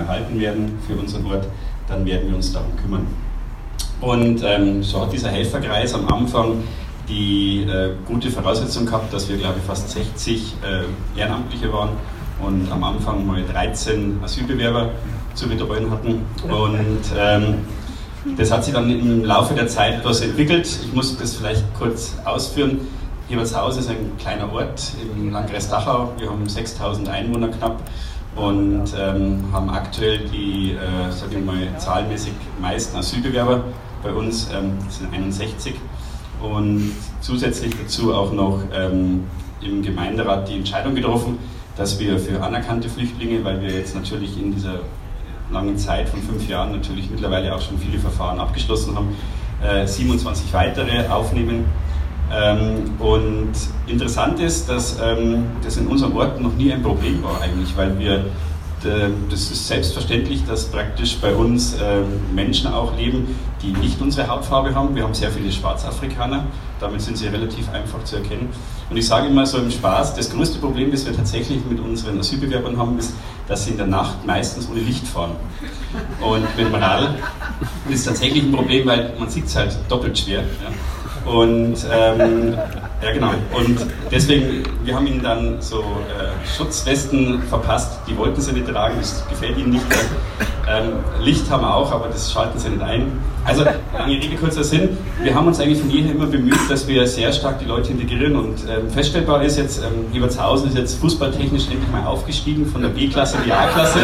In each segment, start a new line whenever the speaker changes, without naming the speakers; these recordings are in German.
erhalten werden für unseren Ort, dann werden wir uns darum kümmern. Und so hat dieser Helferkreis am Anfang die gute Voraussetzung gehabt, dass wir, glaube ich, fast 60 Ehrenamtliche waren und am Anfang mal 13 Asylbewerber zu betreuen hatten. Und das hat sich dann im Laufe der Zeit etwas entwickelt. Ich muss das vielleicht kurz ausführen. Hebertshausen ist ein kleiner Ort im Landkreis Dachau. Wir haben 6000 Einwohner knapp und haben aktuell die, sage ich mal, zahlenmäßig meisten Asylbewerber. Bei uns sind 61 und zusätzlich dazu auch noch im Gemeinderat die Entscheidung getroffen, dass wir für anerkannte Flüchtlinge, weil wir jetzt natürlich in dieser langen Zeit von 5 Jahren natürlich mittlerweile auch schon viele Verfahren abgeschlossen haben, 27 weitere aufnehmen. Und interessant ist, dass das in unserem Ort noch nie ein Problem war eigentlich, weil das ist selbstverständlich, dass praktisch bei uns Menschen auch leben, die nicht unsere Hautfarbe haben. Wir haben sehr viele Schwarzafrikaner, damit sind sie relativ einfach zu erkennen. Und ich sage immer so im Spaß, das größte Problem, das wir tatsächlich mit unseren Asylbewerbern haben, ist, dass sie in der Nacht meistens ohne Licht fahren. Und mit dem Radl ist tatsächlich ein Problem, weil man sieht es halt doppelt schwer. Ja. Und ja genau, und deswegen, wir haben ihnen dann so Schutzwesten verpasst, die wollten sie nicht tragen, das gefällt ihnen nicht. Licht haben wir auch, aber das schalten sie nicht ein. Also, lange Rede, kurzer Sinn, wir haben uns eigentlich von jeher immer bemüht, dass wir sehr stark die Leute integrieren und feststellbar ist jetzt, Hebertshausen ist jetzt fußballtechnisch endlich mal aufgestiegen von der B-Klasse in die A-Klasse.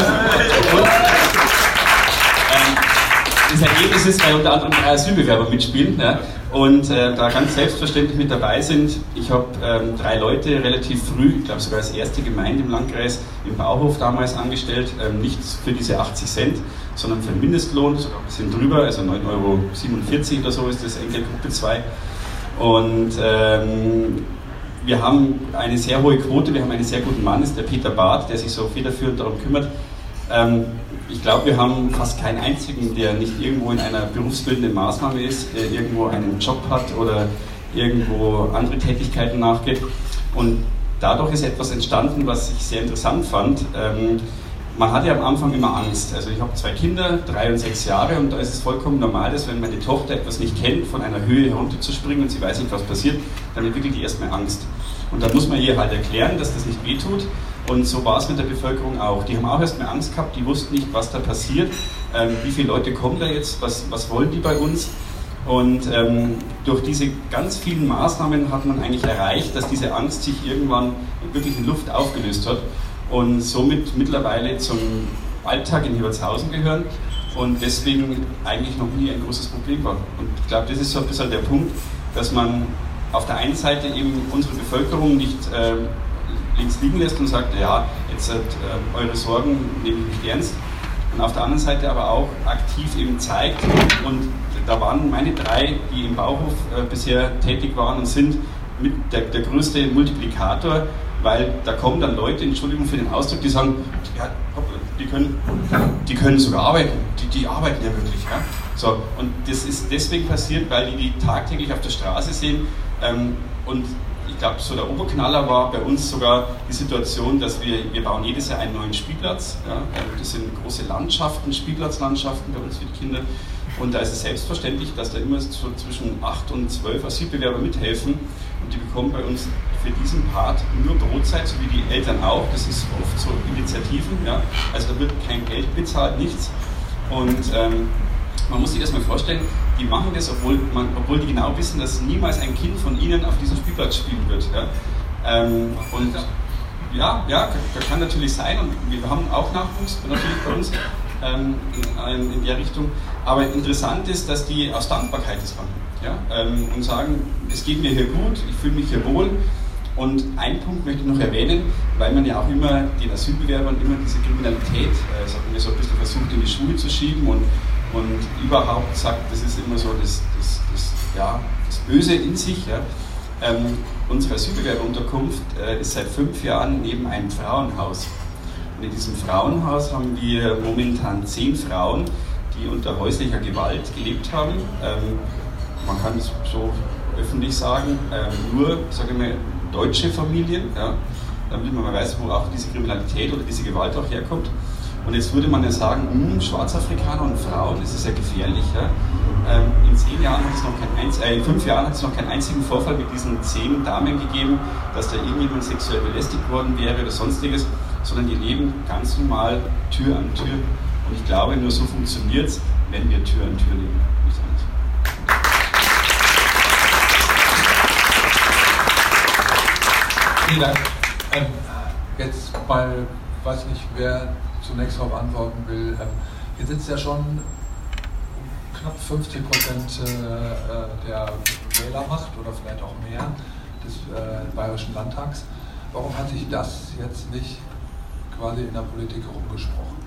Das Ergebnis ist, weil unter anderem 3 Asylbewerber mitspielen, ja, und da ganz selbstverständlich mit dabei sind. Ich habe 3 Leute relativ früh, ich glaube sogar als erste Gemeinde im Landkreis, im Bauhof damals angestellt, nicht für diese 80 Cent, sondern für den Mindestlohn, sogar ein bisschen drüber, also 9,47 € oder so ist das Enkelgruppe 2. Und wir haben eine sehr hohe Quote, wir haben einen sehr guten Mann, das ist der Peter Barth, der sich so federführend darum kümmert. Ich glaube, wir haben fast keinen einzigen, der nicht irgendwo in einer berufsbildenden Maßnahme ist, der irgendwo einen Job hat oder irgendwo andere Tätigkeiten nachgeht. Und dadurch ist etwas entstanden, was ich sehr interessant fand. Man hatte ja am Anfang immer Angst. Also ich habe 2 Kinder, 3 und 6 Jahre, und da ist es vollkommen normal, dass wenn meine Tochter etwas nicht kennt, von einer Höhe herunterzuspringen und sie weiß nicht, was passiert, dann entwickelt die erstmal Angst. Und dann muss man ihr halt erklären, dass das nicht wehtut. Und so war es mit der Bevölkerung auch. Die haben auch erstmal Angst gehabt, die wussten nicht, was da passiert, wie viele Leute kommen da jetzt, was wollen die bei uns. Und durch diese ganz vielen Maßnahmen hat man eigentlich erreicht, dass diese Angst sich irgendwann wirklich in Luft aufgelöst hat und somit mittlerweile zum Alltag in Hebertshausen gehören und deswegen eigentlich noch nie ein großes Problem war. Und ich glaube, das ist so ein bisschen der Punkt, dass man auf der einen Seite eben unsere Bevölkerung nicht links liegen lässt und sagt, ja, jetzt eure Sorgen nehme ich nicht ernst. Und auf der anderen Seite aber auch aktiv eben zeigt, und da waren meine 3, die im Bauhof bisher tätig waren und sind, mit der größte Multiplikator, weil da kommen dann Leute, Entschuldigung für den Ausdruck, die sagen, ja, die können sogar arbeiten, die arbeiten ja wirklich. Ja? So, und das ist deswegen passiert, weil die tagtäglich auf der Straße sehen, und ich glaube, so der Oberknaller war bei uns sogar die Situation, dass wir bauen jedes Jahr einen neuen Spielplatz. Ja? Das sind große Landschaften, Spielplatzlandschaften bei uns für die Kinder. Und da ist es selbstverständlich, dass da immer so zwischen 8 und 12 Asylbewerber mithelfen. Und die bekommen bei uns für diesen Part nur Brotzeit, so wie die Eltern auch. Das ist oft so Initiativen. Ja? Also da wird kein Geld bezahlt, nichts. Und man muss sich das mal vorstellen, die machen das, obwohl die genau wissen, dass niemals ein Kind von ihnen auf diesem Spielplatz spielen wird. Ja? Und ja, kann natürlich sein, und wir haben auch Nachwuchs natürlich bei uns in der Richtung. Aber interessant ist, dass die aus Dankbarkeit das machen, ja? Und sagen, es geht mir hier gut, ich fühle mich hier wohl. Und einen Punkt möchte ich noch erwähnen, weil man ja auch immer den Asylbewerbern immer diese Kriminalität, sagen wir so ein bisschen versucht in die Schuhe zu schieben und überhaupt sagt, das ist immer so das Böse in sich. Ja. Unsere Asylbewerberunterkunft ist seit 5 Jahren neben einem Frauenhaus. Und in diesem Frauenhaus haben wir momentan 10 Frauen, die unter häuslicher Gewalt gelebt haben. Man kann es so öffentlich sagen, nur, sage ich mal, deutsche Familien, ja, damit man mal weiß, wo auch diese Kriminalität oder diese Gewalt auch herkommt. Und jetzt würde man ja sagen, Schwarzafrikaner und Frauen, das ist ja gefährlich. Ja? In 5 Jahren hat es noch keinen einzigen Vorfall mit diesen 10 Damen gegeben, dass da irgendjemand sexuell belästigt worden wäre oder sonstiges, sondern die leben ganz normal Tür an Tür. Und ich glaube, nur so funktioniert es, wenn wir Tür an Tür leben.
Vielen Dank. Jetzt mal, weiß nicht, wer zunächst darauf antworten will. Hier sitzt ja schon knapp 50% der Wählermacht oder vielleicht auch mehr des Bayerischen Landtags. Warum hat sich das jetzt nicht quasi in der Politik rumgesprochen?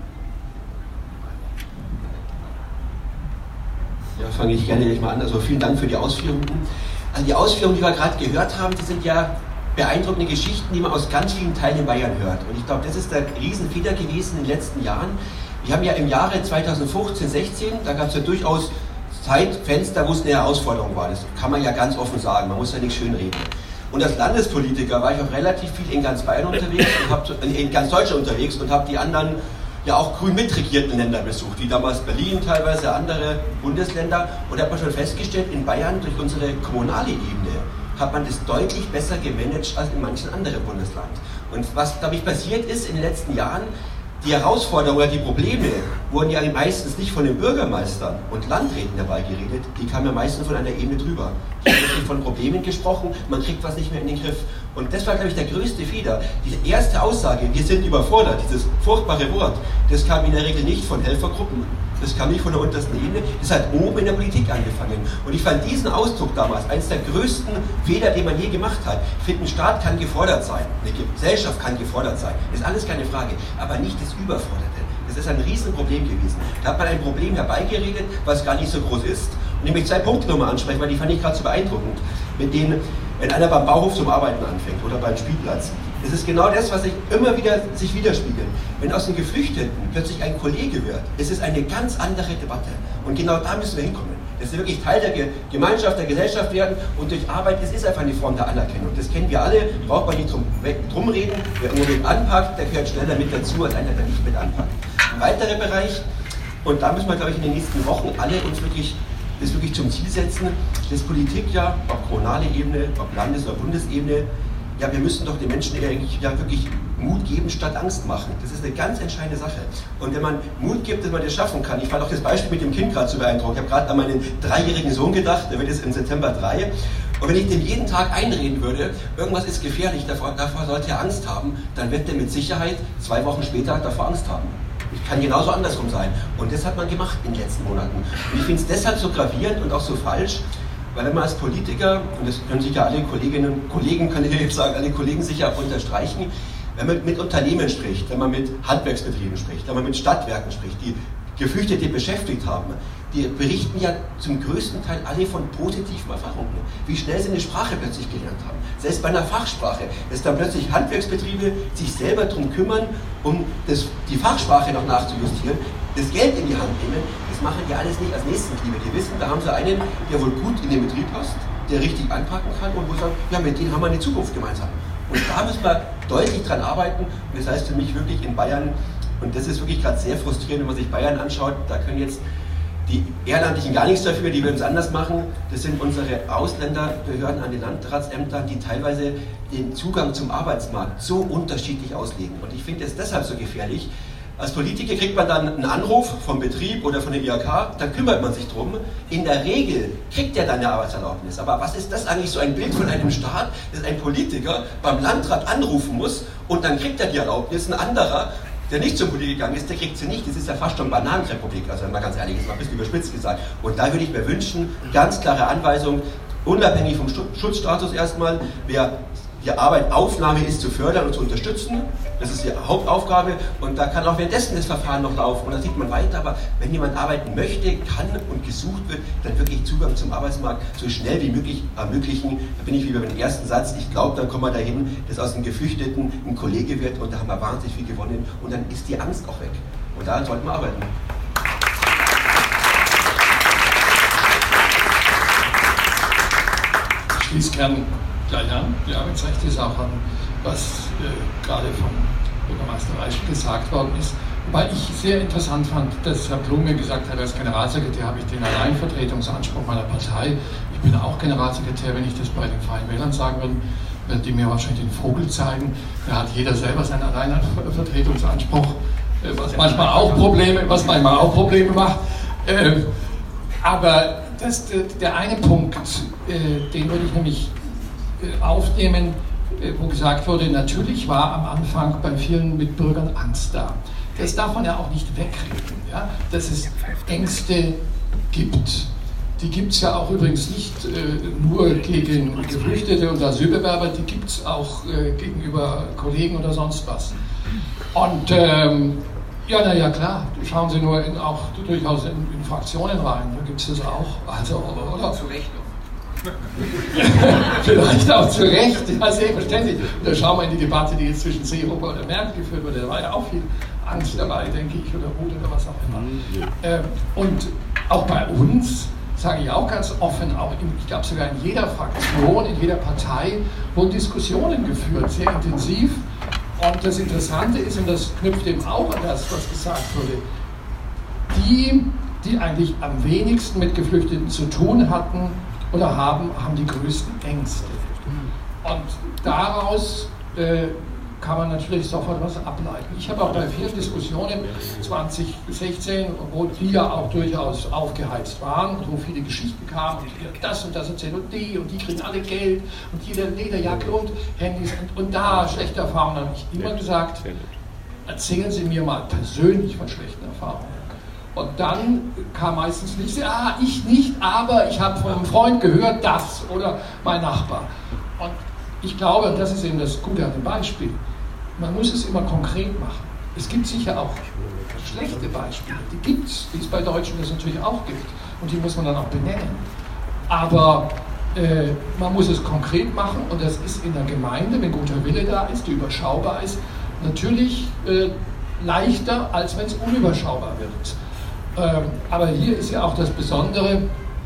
Ja, fange ich gerne gleich mal an. Also vielen Dank für die Ausführungen. Also die Ausführungen, die wir gerade gehört haben, die sind ja beeindruckende Geschichten, die man aus ganz vielen Teilen in Bayern hört. Und ich glaube, das ist der Riesenfehler gewesen in den letzten Jahren. Wir haben ja im Jahre 2015, 16, da gab es ja durchaus Zeitfenster, wo es eine Herausforderung war. Das kann man ja ganz offen sagen, man muss ja nicht schönreden. Und als Landespolitiker war ich auch relativ viel in ganz Bayern unterwegs und in ganz Deutschland unterwegs und habe die anderen ja auch grün mitregierten Länder besucht, wie damals Berlin, teilweise andere Bundesländer. Und da hat man schon festgestellt, in Bayern durch unsere kommunale Ebene hat man das deutlich besser gemanagt als in manchen anderen Bundesland. Und was, glaube ich, passiert ist in den letzten Jahren, die Herausforderungen oder die Probleme wurden ja meistens nicht von den Bürgermeistern und Landräten dabei geredet, die kamen ja meistens von einer Ebene drüber. Die haben wirklich von Problemen gesprochen, man kriegt was nicht mehr in den Griff. Und das war, glaube ich, der größte Fehler. Die erste Aussage, wir sind überfordert, dieses furchtbare Wort, das kam in der Regel nicht von Helfergruppen, das kam nicht von der untersten Ebene, das hat oben in der Politik angefangen. Und ich fand diesen Ausdruck damals eines der größten Fehler, den man je gemacht hat. Ich finde, ein Staat kann gefordert sein, eine Gesellschaft kann gefordert sein, das ist alles keine Frage, aber nicht das Überforderte. Das ist ein Riesenproblem gewesen. Da hat man ein Problem herbeigeredet, was gar nicht so groß ist. Und ich möchte 2 Punkte nochmal ansprechen, weil die fand ich gerade so beeindruckend. Mit denen, wenn einer beim Bauhof zum Arbeiten anfängt oder beim Spielplatz. Das ist genau das, was sich immer wieder sich widerspiegelt. Wenn aus den Geflüchteten plötzlich ein Kollege wird, ist es eine ganz andere Debatte. Und genau da müssen wir hinkommen. Dass wir wirklich Teil der Gemeinschaft, der Gesellschaft werden und durch Arbeit, es ist einfach eine Form der Anerkennung. Das kennen wir alle, braucht man nicht drum reden. Wer nur mit anpackt, der gehört schneller mit dazu, als einer, der nicht mit anpackt. Ein weiterer Bereich, und da müssen wir, glaube ich, in den nächsten Wochen alle uns wirklich zum Ziel setzen, dass Politik ja, ob kommunale Ebene, ob Landes- oder Bundesebene, ja, wir müssen doch den Menschen eigentlich ja wirklich Mut geben statt Angst machen. Das ist eine ganz entscheidende Sache. Und wenn man Mut gibt, dass man das schaffen kann, ich fand auch das Beispiel mit dem Kind gerade so beeindruckend. Ich habe gerade an meinen 3-jährigen Sohn gedacht, der wird jetzt im September 3. Und wenn ich dem jeden Tag einreden würde, irgendwas ist gefährlich, davor sollte er Angst haben, dann wird er mit Sicherheit 2 Wochen später davor Angst haben. Es kann genauso andersrum sein. Und das hat man gemacht in den letzten Monaten. Und ich finde es deshalb so gravierend und auch so falsch, weil wenn man als Politiker, und das können sicher alle Kolleginnen und Kollegen, kann ich jetzt sagen, alle Kollegen sicher auch unterstreichen, wenn man mit Unternehmen spricht, wenn man mit Handwerksbetrieben spricht, wenn man mit Stadtwerken spricht, die Geflüchtete beschäftigt haben, die berichten ja zum größten Teil alle von positiven Erfahrungen. Wie schnell sie eine Sprache plötzlich gelernt haben. Selbst bei einer Fachsprache, dass dann plötzlich Handwerksbetriebe sich selber darum kümmern, um die Fachsprache noch nachzujustieren, das Geld in die Hand nehmen, das machen die alles nicht als Nächstenliebe. Die wissen, da haben sie einen, der wohl gut in den Betrieb passt, der richtig anpacken kann und wo sie sagen, ja, mit denen haben wir eine Zukunft gemeinsam. Und da müssen wir deutlich dran arbeiten. Und das heißt für mich wirklich in Bayern, und das ist wirklich gerade sehr frustrierend, wenn man sich Bayern anschaut, da können jetzt die Ehrenamtlichen gar nichts dafür, die würden es anders machen. Das sind unsere Ausländerbehörden an den Landratsämtern, die teilweise den Zugang zum Arbeitsmarkt so unterschiedlich auslegen. Und ich finde es deshalb so gefährlich. Als Politiker kriegt man dann einen Anruf vom Betrieb oder von der IHK, dann kümmert man sich drum. In der Regel kriegt er dann eine Arbeitserlaubnis. Aber was ist das eigentlich so ein Bild von einem Staat, dass ein Politiker beim Landrat anrufen muss und dann kriegt er die Erlaubnis, ein anderer, der nicht zum Politiker gegangen ist, der kriegt sie nicht. Das ist ja fast schon Bananenrepublik, also wenn man ganz ehrlich ist, mal ein bisschen überspitzt gesagt. Und da würde ich mir wünschen, ganz klare Anweisung, unabhängig vom Schutzstatus erstmal, wer die Arbeitsaufnahme ist, zu fördern und zu unterstützen. Das ist die Hauptaufgabe und da kann auch währenddessen das Verfahren noch laufen und da sieht man weiter, aber wenn jemand arbeiten möchte, kann und gesucht wird, dann wirklich Zugang zum Arbeitsmarkt so schnell wie möglich ermöglichen. Da bin ich wieder beim ersten Satz, ich glaube, dann kommen wir dahin, dass aus dem Geflüchteten ein Kollege wird und da haben wir wahnsinnig viel gewonnen und dann ist die Angst auch weg und daran sollten wir arbeiten.
Ich schließe gern gleich an, die Arbeitsrechte ist auch an, was gerade vom Bürgermeister Reischl gesagt worden ist. Weil ich sehr interessant fand, dass Herr Blum mir gesagt hat, als Generalsekretär habe ich den Alleinvertretungsanspruch meiner Partei. Ich bin auch Generalsekretär, wenn ich das bei den Freien Wählern sagen würde, werden die mir wahrscheinlich den Vogel zeigen. Da hat jeder selber seinen Alleinvertretungsanspruch, was manchmal auch Probleme macht. Aber der eine Punkt, den würde ich nämlich aufnehmen, wo gesagt wurde, natürlich war am Anfang bei vielen Mitbürgern Angst da. Das darf man ja auch nicht wegreden, ja? Dass es Ängste gibt. Die gibt es ja auch übrigens nicht nur gegen Geflüchtete und Asylbewerber, die gibt es auch gegenüber Kollegen oder sonst was. Und ja, klar, schauen Sie nur auch durchaus in Fraktionen rein, da gibt es das auch. Also, oder? Zu Recht. Vielleicht auch zu Recht, ja, selbstverständlich. Und da schauen wir in die Debatte, die jetzt zwischen Seehofer und Merkel geführt wurde, da war ja auch viel Angst dabei, denke ich, oder Wut oder was auch immer. Und auch bei uns, sage ich auch ganz offen, auch ich glaube sogar in jeder Fraktion, in jeder Partei wurden Diskussionen geführt, sehr intensiv. Und das Interessante ist, und das knüpft eben auch an das, was gesagt wurde, die eigentlich am wenigsten mit Geflüchteten zu tun hatten oder haben die größten Ängste. Und daraus kann man natürlich sofort was ableiten. Ich habe auch bei vielen Diskussionen 2016, wo die ja auch durchaus aufgeheizt waren und wo viele Geschichten kamen und das erzählt und die kriegen alle Geld und jeder Lederjacke und Handys und da schlechte Erfahrungen, habe ich immer gesagt, erzählen Sie mir mal persönlich von schlechten Erfahrungen. Und dann kam meistens nicht, ich nicht, aber ich habe von einem Freund gehört, das oder mein Nachbar. Und ich glaube, und das ist eben das Gute an dem Beispiel, man muss es immer konkret machen. Es gibt sicher auch schlechte Beispiele, die gibt es, wie es bei Deutschen das natürlich auch gibt. Und die muss man dann auch benennen. Aber man muss es konkret machen und das ist in der Gemeinde, wenn guter Wille da ist, die überschaubar ist, natürlich leichter, als wenn es unüberschaubar wird. Aber hier ist ja auch das Besondere,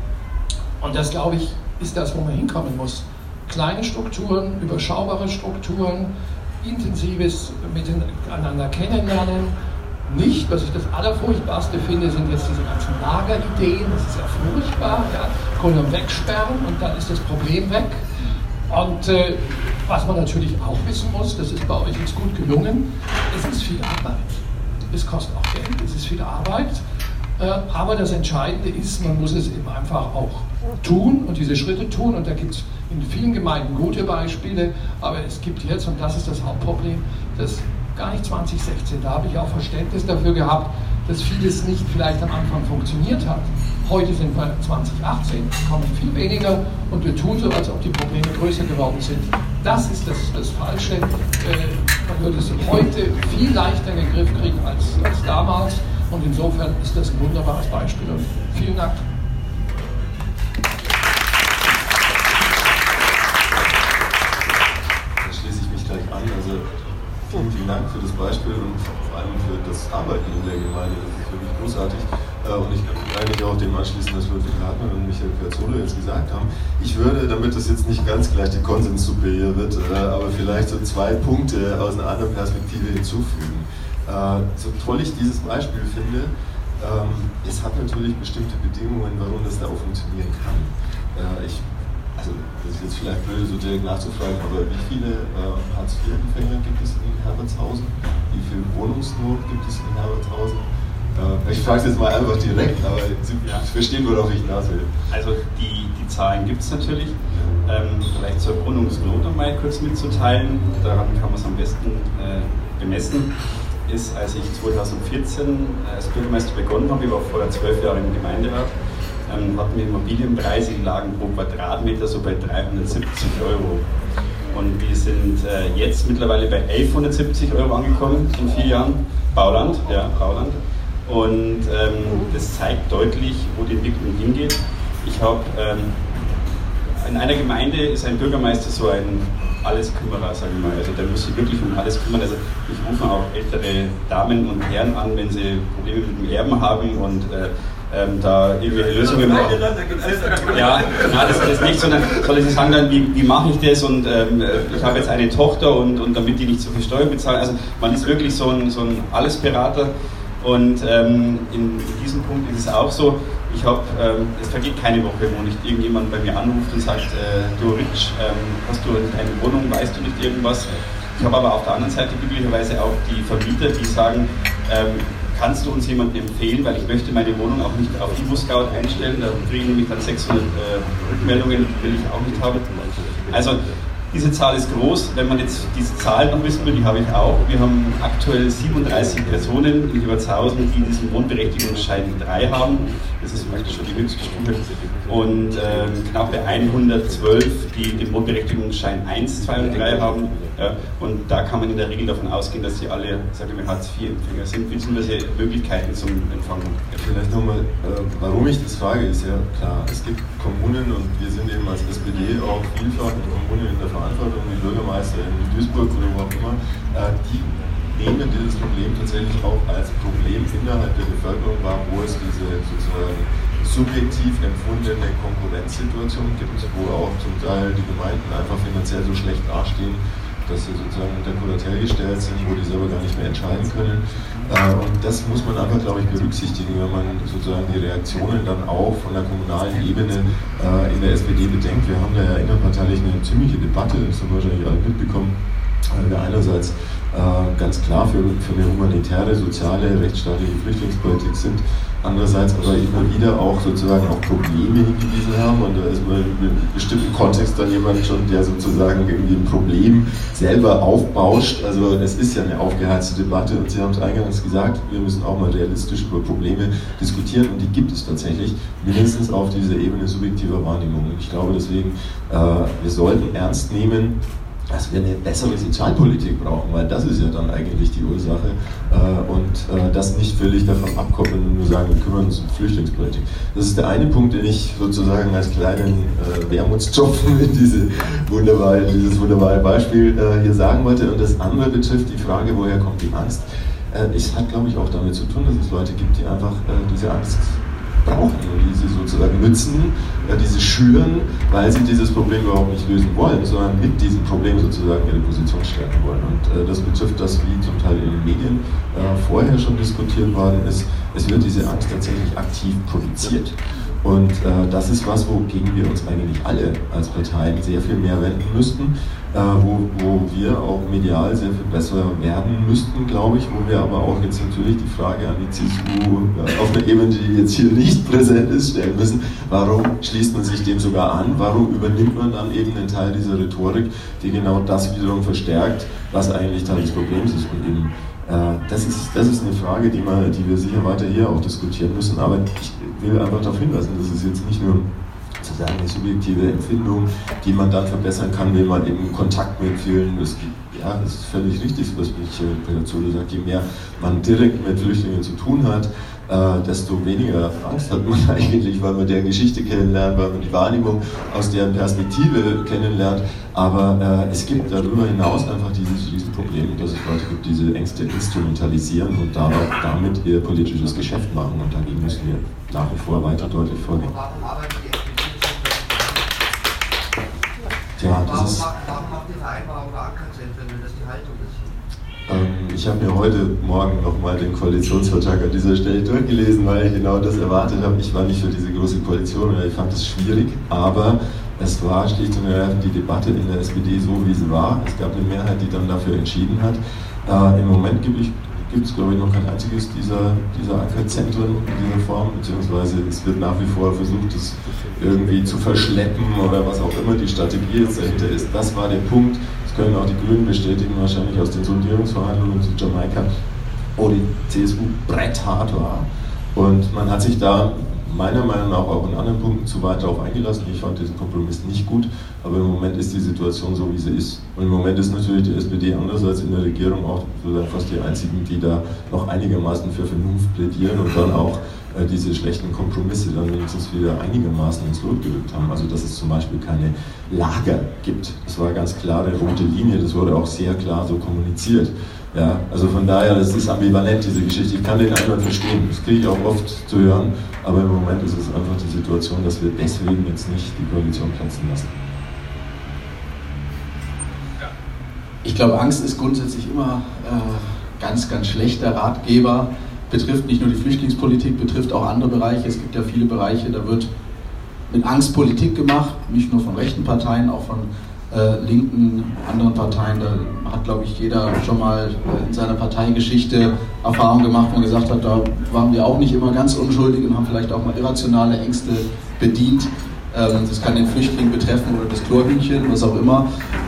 und das, glaube ich, ist das, wo man hinkommen muss. Kleine Strukturen, überschaubare Strukturen, intensives Miteinander kennenlernen. Nicht, was ich das Allerfurchtbarste finde, sind jetzt diese ganzen Lagerideen, das ist ja furchtbar, ja, Gründung wegsperren und dann ist das Problem weg. Und was man natürlich auch wissen muss, das ist bei euch jetzt gut gelungen, es ist viel Arbeit. Es kostet auch Geld, es ist viel Arbeit. Aber das Entscheidende ist, man muss es eben einfach auch tun und diese Schritte tun. Und da gibt es in vielen Gemeinden gute Beispiele, aber es gibt jetzt, und das ist das Hauptproblem, dass gar nicht 2016, da habe ich auch Verständnis dafür gehabt, dass vieles nicht vielleicht am Anfang funktioniert hat. Heute sind wir 2018, es kommen viel weniger und wir tun so, als ob die Probleme größer geworden sind. Das ist das Falsche. Man würde es heute viel leichter in den Griff kriegen als damals. Und insofern ist das ein wunderbares Beispiel. Und vielen Dank.
Da schließe ich mich gleich an. Also vielen Dank für das Beispiel und vor allem für das Arbeiten in der Gemeinde. Das ist wirklich großartig. Und ich kann eigentlich auch dem anschließen, was Ludwig Hartmann und Michael Piazzolo jetzt gesagt haben. Ich würde, damit das jetzt nicht ganz gleich die Konsenssuppe hier wird, aber vielleicht so 2 Punkte aus einer anderen Perspektive hinzufügen. So toll ich dieses Beispiel finde, es hat natürlich bestimmte Bedingungen, warum das da auch funktionieren kann. Also das ist jetzt vielleicht blöd, so direkt nachzufragen, aber wie viele Hartz-IV-Empfänger gibt es in Herbertshausen? Wie viel Wohnungsnot gibt es in Herbertshausen? Ich frage es jetzt mal einfach direkt, aber Sie verstehen, worauf ich hinaus will.
Also die Zahlen gibt es natürlich. Vielleicht zur Wohnungsnot noch mal kurz mitzuteilen, daran kann man es am besten bemessen. Ist, als ich 2014 als Bürgermeister begonnen habe, ich war vorher 12 Jahre im Gemeinderat, hatten wir Immobilienpreise, die lagen pro Quadratmeter so bei 370 €. Und wir sind jetzt mittlerweile bei 1170 € angekommen in 4 Jahren. Bauland. Und das zeigt deutlich, wo die Entwicklung hingeht. Ich habe in einer Gemeinde ist ein Bürgermeister so ein Alleskümmerer, sage ich mal. Also der muss sich wirklich um alles kümmern. Also ich rufe auch ältere Damen und Herren an, wenn sie Probleme mit dem Erben haben und da irgendwelche Lösungen machen. Ja, das nicht, sondern sie sagen dann, wie mache ich das und ich habe jetzt eine Tochter und damit die nicht so viel Steuern bezahlen. Also man ist wirklich so ein Allesberater und in diesem Punkt ist es auch so, es vergeht keine Woche, wo nicht irgendjemand bei mir anruft und sagt, du Rich, hast du eine Wohnung, weißt du nicht irgendwas? Ich habe aber auf der anderen Seite glücklicherweise auch die Vermieter, die sagen, kannst du uns jemanden empfehlen, weil ich möchte meine Wohnung auch nicht auf ImmoScout einstellen, da kriegen nämlich dann 600 Rückmeldungen, die will ich auch nicht haben. Also diese Zahl ist groß, wenn man jetzt diese Zahl noch wissen will, die habe ich auch. Wir haben aktuell 37 Personen in Überzhausen, die diesen Wohnberechtigungsschein 3 haben. Das ist praktisch schon die höchste Stufe. Und knappe 112, die den Wohnberechtigungsschein 1, 2 und 3 haben. Ja, und da kann man in der Regel davon ausgehen, dass sie alle, sagen wir, Hartz-IV-Empfänger sind, beziehungsweise Möglichkeiten zum Empfang.
Vielleicht nochmal, warum ich das frage, ist ja klar, es gibt Kommunen und wir sind eben als SPD auch vielfach in Kommunen in der Verantwortung, die Bürgermeister in Duisburg oder wo auch immer, die nehmen dieses Problem tatsächlich auch als Problem innerhalb der Bevölkerung wahr, wo es diese sozusagen subjektiv empfundene Konkurrenzsituation gibt, wo auch zum Teil die Gemeinden einfach finanziell so schlecht dastehen, dass sie sozusagen unter Kuratel gestellt sind, wo die selber gar nicht mehr entscheiden können. Und das muss man einfach, glaube ich, berücksichtigen, wenn man sozusagen die Reaktionen dann auch von der kommunalen Ebene in der SPD bedenkt. Wir haben da ja innerparteilich eine ziemliche Debatte, das haben wir wahrscheinlich alle mitbekommen, weil wir einerseits ganz klar für eine humanitäre, soziale, rechtsstaatliche Flüchtlingspolitik sind, andererseits aber immer wieder auch sozusagen auf Probleme hingewiesen haben und da ist man in einem bestimmten Kontext dann jemand schon, der sozusagen irgendwie ein Problem selber aufbauscht. Also es ist ja eine aufgeheizte Debatte und Sie haben es eingangs gesagt, wir müssen auch mal realistisch über Probleme diskutieren und die gibt es tatsächlich, mindestens auf dieser Ebene subjektiver Wahrnehmung. Und ich glaube deswegen, wir sollten ernst nehmen, dass wir eine bessere Sozialpolitik brauchen, weil das ist ja dann eigentlich die Ursache und das nicht völlig davon abkoppeln und nur sagen, wir kümmern uns um Flüchtlingspolitik. Das ist der eine Punkt, den ich sozusagen als kleinen Wermutstropfen in dieses wunderbare Beispiel hier sagen wollte. Und das andere betrifft die Frage, woher kommt die Angst? Es hat, glaube ich, auch damit zu tun, dass es Leute gibt, die einfach diese Angst brauchen und die sie sozusagen nützen, diese schüren, weil sie dieses Problem überhaupt nicht lösen wollen, sondern mit diesem Problem sozusagen ihre Position stärken wollen. Und das betrifft das, wie zum Teil in den Medien vorher schon diskutiert worden ist, es wird diese Angst tatsächlich aktiv produziert. Und das ist was, wogegen wir uns eigentlich alle als Parteien sehr viel mehr wenden müssten, wo wir auch medial sehr viel besser werden müssten, glaube ich, wo wir aber auch jetzt natürlich die Frage an die CSU auf einer Ebene, die jetzt hier nicht präsent ist, stellen müssen, warum schließt man sich dem sogar an, warum übernimmt man dann eben einen Teil dieser Rhetorik, die genau das wiederum verstärkt, was eigentlich Teil des Problems ist und eben das ist eine Frage, die wir sicher weiter hier auch diskutieren müssen, aber ich will einfach darauf hinweisen, dass es jetzt nicht nur sozusagen eine subjektive Empfindung, die man dann verbessern kann, wenn man eben Kontakt mit vielen, das ist völlig richtig, was Peter Zolo sagt, je mehr man direkt mit Flüchtlingen zu tun hat, desto weniger Angst hat man eigentlich, weil man deren Geschichte kennenlernt, weil man die Wahrnehmung aus deren Perspektive kennenlernt. Aber es gibt darüber hinaus einfach dieses Riesenproblem, dass es Leute gibt, die diese Ängste instrumentalisieren und damit ihr politisches Geschäft machen. Und dagegen müssen wir nach wie vor weiter deutlich vorgehen. Ja, das ist.
Warum macht die Vereinbarung über Ankerzentren, wenn das die Haltung ist?
Ich habe mir heute Morgen nochmal den Koalitionsvertrag an dieser Stelle durchgelesen, weil ich genau das erwartet habe. Ich war nicht für diese große Koalition, ich fand es schwierig, aber es war schlicht und ergreifend die Debatte in der SPD so, wie sie war. Es gab eine Mehrheit, die dann dafür entschieden hat. Im Moment gibt es, glaube ich, noch kein einziges dieser Ankerzentren in dieser Form, beziehungsweise es wird nach wie vor versucht, es irgendwie zu verschleppen oder was auch immer die Strategie jetzt dahinter ist. Das war der Punkt. Das können auch die Grünen bestätigen, wahrscheinlich aus den Sondierungsverhandlungen zu Jamaika, wo die CSU bretthart war. Und man hat sich da meiner Meinung nach auch in anderen Punkten zu weit darauf eingelassen. Ich fand diesen Kompromiss nicht gut, aber im Moment ist die Situation so, wie sie ist. Und im Moment ist natürlich die SPD andererseits in der Regierung auch fast die einzigen, die da noch einigermaßen für Vernunft plädieren und dann auch diese schlechten Kompromisse dann wenigstens wieder einigermaßen ins Lot gerückt haben. Also dass es zum Beispiel keine Lager gibt. Das war eine ganz klare rote Linie, das wurde auch sehr klar so kommuniziert. Ja, also von daher, das ist ambivalent, diese Geschichte. Ich kann den Einwand verstehen, das kriege ich auch oft zu hören, aber im Moment ist es einfach die Situation, dass wir deswegen jetzt nicht die Koalition platzen lassen.
Ich glaube, Angst ist grundsätzlich immer ganz, ganz schlechter Ratgeber. Betrifft nicht nur die Flüchtlingspolitik, betrifft auch andere Bereiche. Es gibt ja viele Bereiche, da wird mit Angst Politik gemacht, nicht nur von rechten Parteien, auch von linken, anderen Parteien. Da hat, glaube ich, jeder schon mal in seiner Parteigeschichte Erfahrungen gemacht, wo man gesagt hat, da waren wir auch nicht immer ganz unschuldig und haben vielleicht auch mal irrationale Ängste bedient. Das kann den Flüchtling betreffen oder das Chlorhühnchen, was auch immer.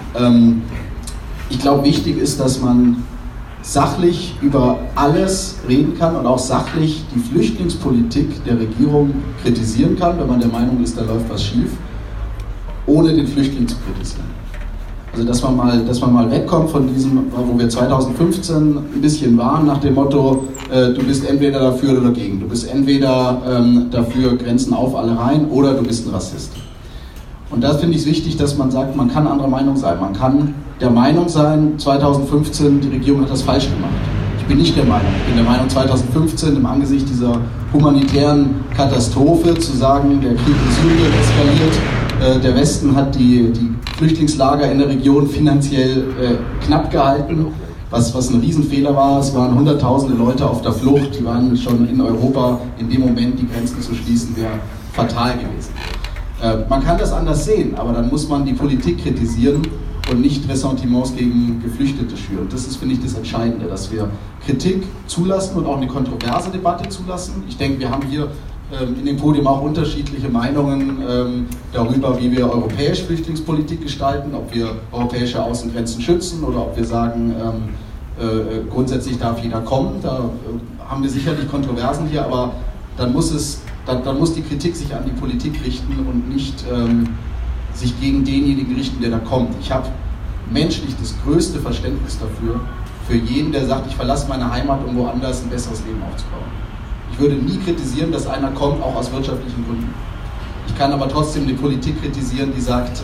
Ich glaube, wichtig ist, dass man sachlich über alles reden kann und auch sachlich die Flüchtlingspolitik der Regierung kritisieren kann, wenn man der Meinung ist, da läuft was schief, ohne den Flüchtling zu kritisieren. Also dass man mal wegkommt von diesem, wo wir 2015 ein bisschen waren, nach dem Motto, du bist entweder dafür oder dagegen. Du bist entweder dafür, Grenzen auf alle rein, oder du bist ein Rassist. Und da finde ich es wichtig, dass man sagt, man kann anderer Meinung sein. Man kann der Meinung sein, 2015, die Regierung hat das falsch gemacht. Ich bin nicht der Meinung. Ich bin der Meinung, 2015 im Angesicht dieser humanitären Katastrophe zu sagen, der Krieg in Syrien eskaliert, der Westen hat die Flüchtlingslager in der Region finanziell knapp gehalten, was ein Riesenfehler war. Es waren hunderttausende Leute auf der Flucht, die waren schon in Europa. In dem Moment die Grenzen zu schließen, wäre fatal gewesen. Man kann das anders sehen, aber dann muss man die Politik kritisieren und nicht Ressentiments gegen Geflüchtete schüren. Das ist, finde ich, das Entscheidende, dass wir Kritik zulassen und auch eine kontroverse Debatte zulassen. Ich denke, wir haben hier in dem Podium auch unterschiedliche Meinungen darüber, wie wir europäische Flüchtlingspolitik gestalten, ob wir europäische Außengrenzen schützen oder ob wir sagen, grundsätzlich darf jeder kommen. Da haben wir sicherlich Kontroversen hier, aber dann muss die Kritik sich an die Politik richten und nicht sich gegen denjenigen richten, der da kommt. Ich habe menschlich das größte Verständnis dafür, für jeden, der sagt, ich verlasse meine Heimat, um woanders ein besseres Leben aufzubauen. Ich würde nie kritisieren, dass einer kommt, auch aus wirtschaftlichen Gründen. Ich kann aber trotzdem die Politik kritisieren, die sagt,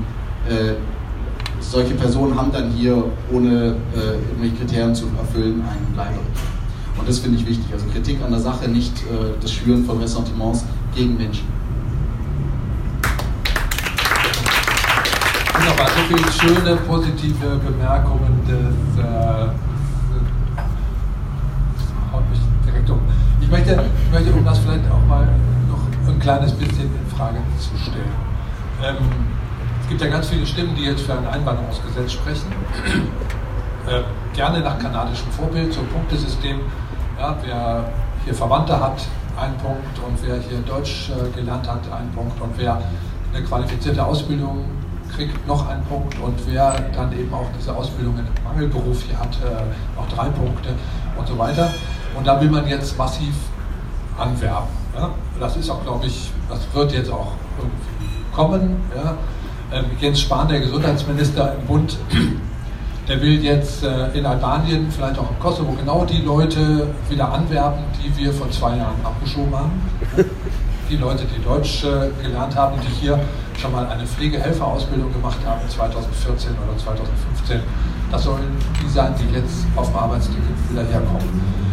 solche Personen haben dann hier, ohne irgendwelche Kriterien zu erfüllen, ein Bleiberecht. Und das finde ich wichtig. Also Kritik an der Sache, nicht das Schüren von Ressentiments gegen Menschen.
Wunderbar, so viele schöne, positive Bemerkungen. Das haut mich direkt um. Ich möchte, um das vielleicht auch mal noch ein kleines bisschen in Frage zu stellen. Es gibt ja ganz viele Stimmen, die jetzt für ein Einwanderungsgesetz sprechen. Gerne nach kanadischem Vorbild, so ein Punktesystem. Ja, wer hier Verwandte hat, einen Punkt, und wer hier Deutsch gelernt hat, einen Punkt, und wer eine qualifizierte Ausbildung kriegt, noch einen Punkt, und wer dann eben auch diese Ausbildung in einem Mangelberuf hier hat, noch 3 Punkte und so weiter. Und da will man jetzt massiv anwerben. Ja? Das ist auch, glaube ich, das wird jetzt auch irgendwie kommen. Ja? Jens Spahn, der Gesundheitsminister im Bund, der will jetzt in Albanien, vielleicht auch im Kosovo, genau die Leute wieder anwerben, die wir vor 2 Jahren abgeschoben haben. Die Leute, die Deutsch gelernt haben, die hier schon mal eine Pflegehelferausbildung gemacht haben, 2014 oder 2015. Das sollen die sein, die jetzt auf dem Arbeitsmarkt wieder herkommen.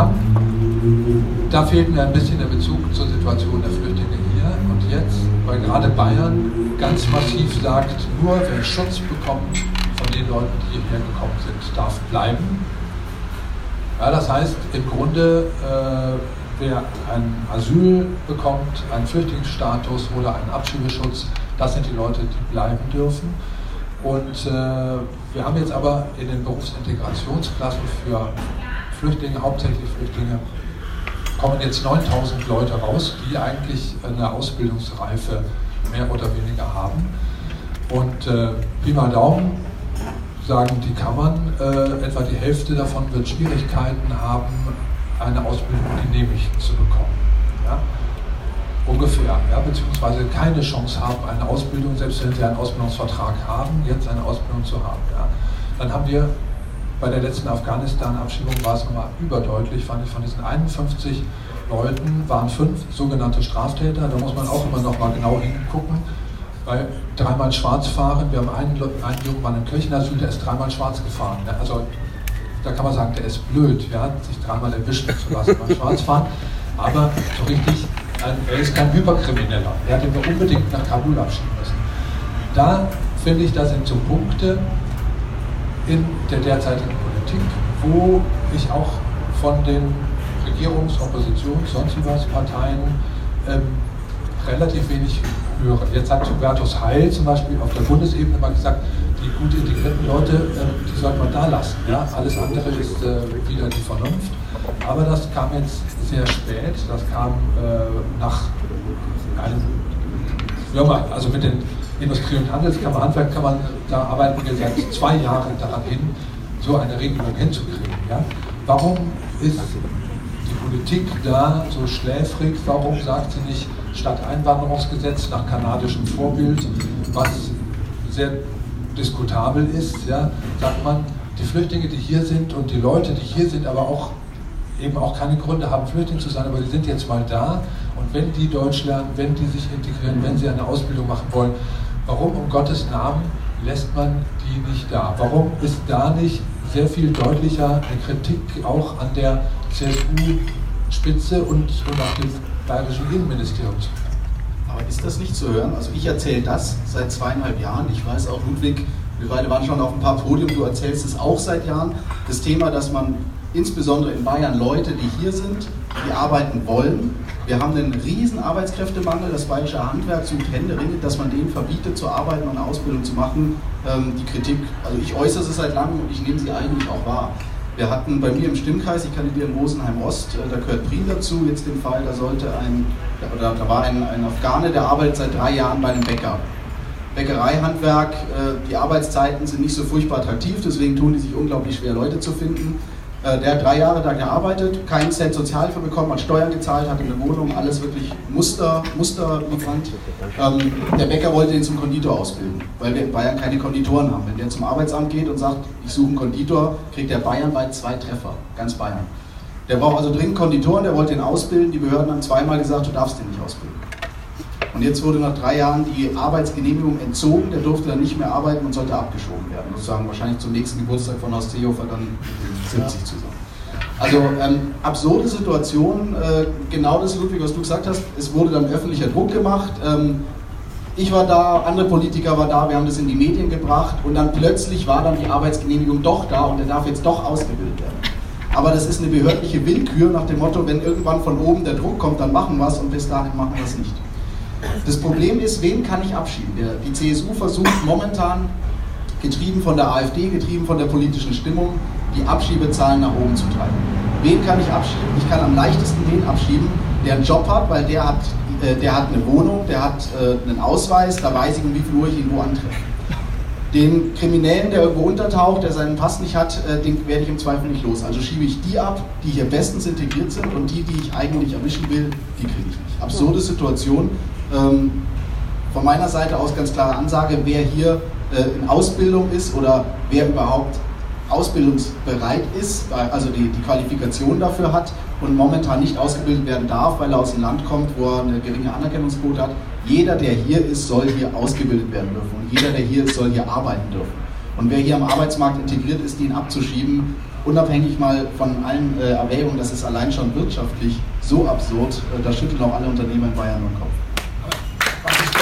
Da fehlt mir ein bisschen der Bezug zur Situation der Flüchtlinge hier und jetzt, weil gerade Bayern ganz massiv sagt, nur wer Schutz bekommt von den Leuten, die hierher gekommen sind, darf bleiben. Ja, das heißt, im Grunde, wer ein Asyl bekommt, einen Flüchtlingsstatus oder einen Abschiebeschutz, das sind die Leute, die bleiben dürfen. Und wir haben jetzt aber in den Berufsintegrationsklassen für Flüchtlinge, hauptsächlich Flüchtlinge, kommen jetzt 9000 Leute raus, die eigentlich eine Ausbildungsreife mehr oder weniger haben. Und Pi mal Daumen sagen die Kammern, etwa die Hälfte davon wird Schwierigkeiten haben, eine Ausbildung genehmigt zu bekommen. Ja? Ungefähr, ja? Beziehungsweise keine Chance haben, eine Ausbildung, selbst wenn sie einen Ausbildungsvertrag haben, jetzt eine Ausbildung zu haben. Ja? Dann haben wir bei der letzten Afghanistan-Abschiebung, war es nochmal überdeutlich, fand ich, von diesen 51 Leuten waren 5 sogenannte Straftäter. Da muss man auch immer noch mal genau hingucken, weil 3-mal schwarz fahren, wir haben einen Jungen, Mann im Kirchenasyl, der ist 3-mal schwarz gefahren. Also da kann man sagen, der ist blöd, ja, sich dreimal erwischen zu lassen beim Schwarzfahren, aber so richtig, er ist kein Hyperkrimineller, er hat ihn unbedingt nach Kabul abschieben müssen. Da finde ich, da sind so Punkte in der derzeitigen Politik, wo ich auch von den Regierungs-, Oppositions-, sonst was Parteien relativ wenig höre. Jetzt hat Hubertus Heil zum Beispiel auf der Bundesebene mal gesagt, die gut integrierten Leute, die sollte man da lassen. Ja? Alles andere ist wieder die Vernunft. Aber das kam jetzt sehr spät. Das kam nach einem, also mit den Industrie- und Handelskammer, Handwerkkammern, da arbeiten wir seit 2 Jahren daran hin, so eine Regelung hinzukriegen. Ja? Warum ist die Politik da so schläfrig? Warum sagt sie nicht Stadteinwanderungsgesetz nach kanadischem Vorbild, was sehr diskutabel ist? Ja? Sagt man, die Flüchtlinge, die hier sind und die Leute, die hier sind, aber auch eben auch keine Gründe haben, Flüchtling zu sein, aber die sind jetzt mal da und wenn die Deutsch lernen, wenn die sich integrieren, wenn sie eine Ausbildung machen wollen, warum um Gottes Namen lässt man die nicht da? Warum ist da nicht sehr viel deutlicher eine Kritik auch an der CSU-Spitze und auch dem bayerischen Innenministerium?
Aber ist das nicht zu hören? Also ich erzähle das seit 2,5 Jahren. Ich weiß auch, Ludwig, wir beide waren schon auf ein paar Podien, du erzählst es auch seit Jahren. Das Thema, dass man insbesondere in Bayern Leute, die hier sind, die arbeiten wollen. Wir haben einen riesen Arbeitskräftemangel. Das bayerische Handwerk sucht händeringend, dass man denen verbietet zu arbeiten und eine Ausbildung zu machen. Die Kritik, also ich äußere sie seit langem und ich nehme sie eigentlich auch wahr. Wir hatten bei mir im Stimmkreis, ich kandidiere in Rosenheim Ost, da gehört Prien dazu, jetzt den Fall, da war ein Afghane, der arbeitet seit 3 Jahren bei einem Bäcker. Bäckereihandwerk, die Arbeitszeiten sind nicht so furchtbar attraktiv, deswegen tun die sich unglaublich schwer, Leute zu finden. Der hat 3 Jahre da gearbeitet, keinen Cent Sozialhilfe bekommen, hat Steuern gezahlt, hatte eine Wohnung, alles wirklich Mustermigrant. Der Bäcker wollte ihn zum Konditor ausbilden, weil wir in Bayern keine Konditoren haben. Wenn der zum Arbeitsamt geht und sagt, ich suche einen Konditor, kriegt der bayernweit 2 Treffer, ganz Bayern. Der braucht also dringend Konditoren, der wollte ihn ausbilden, die Behörden haben 2-mal gesagt, du darfst den nicht ausbilden. Und jetzt wurde nach 3 Jahren die Arbeitsgenehmigung entzogen, der durfte dann nicht mehr arbeiten und sollte abgeschoben werden. Sozusagen wahrscheinlich zum nächsten Geburtstag von Horst Seehofer dann 70 zusammen. Also absurde Situation, genau das, Ludwig, was du gesagt hast, es wurde dann öffentlicher Druck gemacht. Ich war da, andere Politiker waren da, wir haben das in die Medien gebracht und dann plötzlich war dann die Arbeitsgenehmigung doch da und der darf jetzt doch ausgebildet werden. Aber das ist eine behördliche Willkür nach dem Motto, wenn irgendwann von oben der Druck kommt, dann machen wir es und bis dahin machen wir es nicht. Das Problem ist, wen kann ich abschieben? Die CSU versucht momentan, getrieben von der AfD, getrieben von der politischen Stimmung, die Abschiebezahlen nach oben zu treiben. Wen kann ich abschieben? Ich kann am leichtesten den abschieben, der einen Job hat, weil der hat eine Wohnung, der hat einen Ausweis, da weiß ich, um wie viel Uhr ich ihn wo antreffe. Den Kriminellen, der irgendwo untertaucht, der seinen Pass nicht hat, den werde ich im Zweifel nicht los. Also schiebe ich die ab, die hier bestens integriert sind und die ich eigentlich erwischen will, die kriege ich nicht. Absurde Situation. Von meiner Seite aus ganz klare Ansage, wer hier in Ausbildung ist oder wer überhaupt ausbildungsbereit ist, also die Qualifikation dafür hat und momentan nicht ausgebildet werden darf, weil er aus einem Land kommt, wo er eine geringe Anerkennungsquote hat. Jeder, der hier ist, soll hier ausgebildet werden dürfen und jeder, der hier ist, soll hier arbeiten dürfen. Und wer hier am Arbeitsmarkt integriert ist, den abzuschieben, unabhängig mal von allen Erwägungen, das ist allein schon wirtschaftlich so absurd, da schütteln auch alle Unternehmer in Bayern den Kopf.
Was ist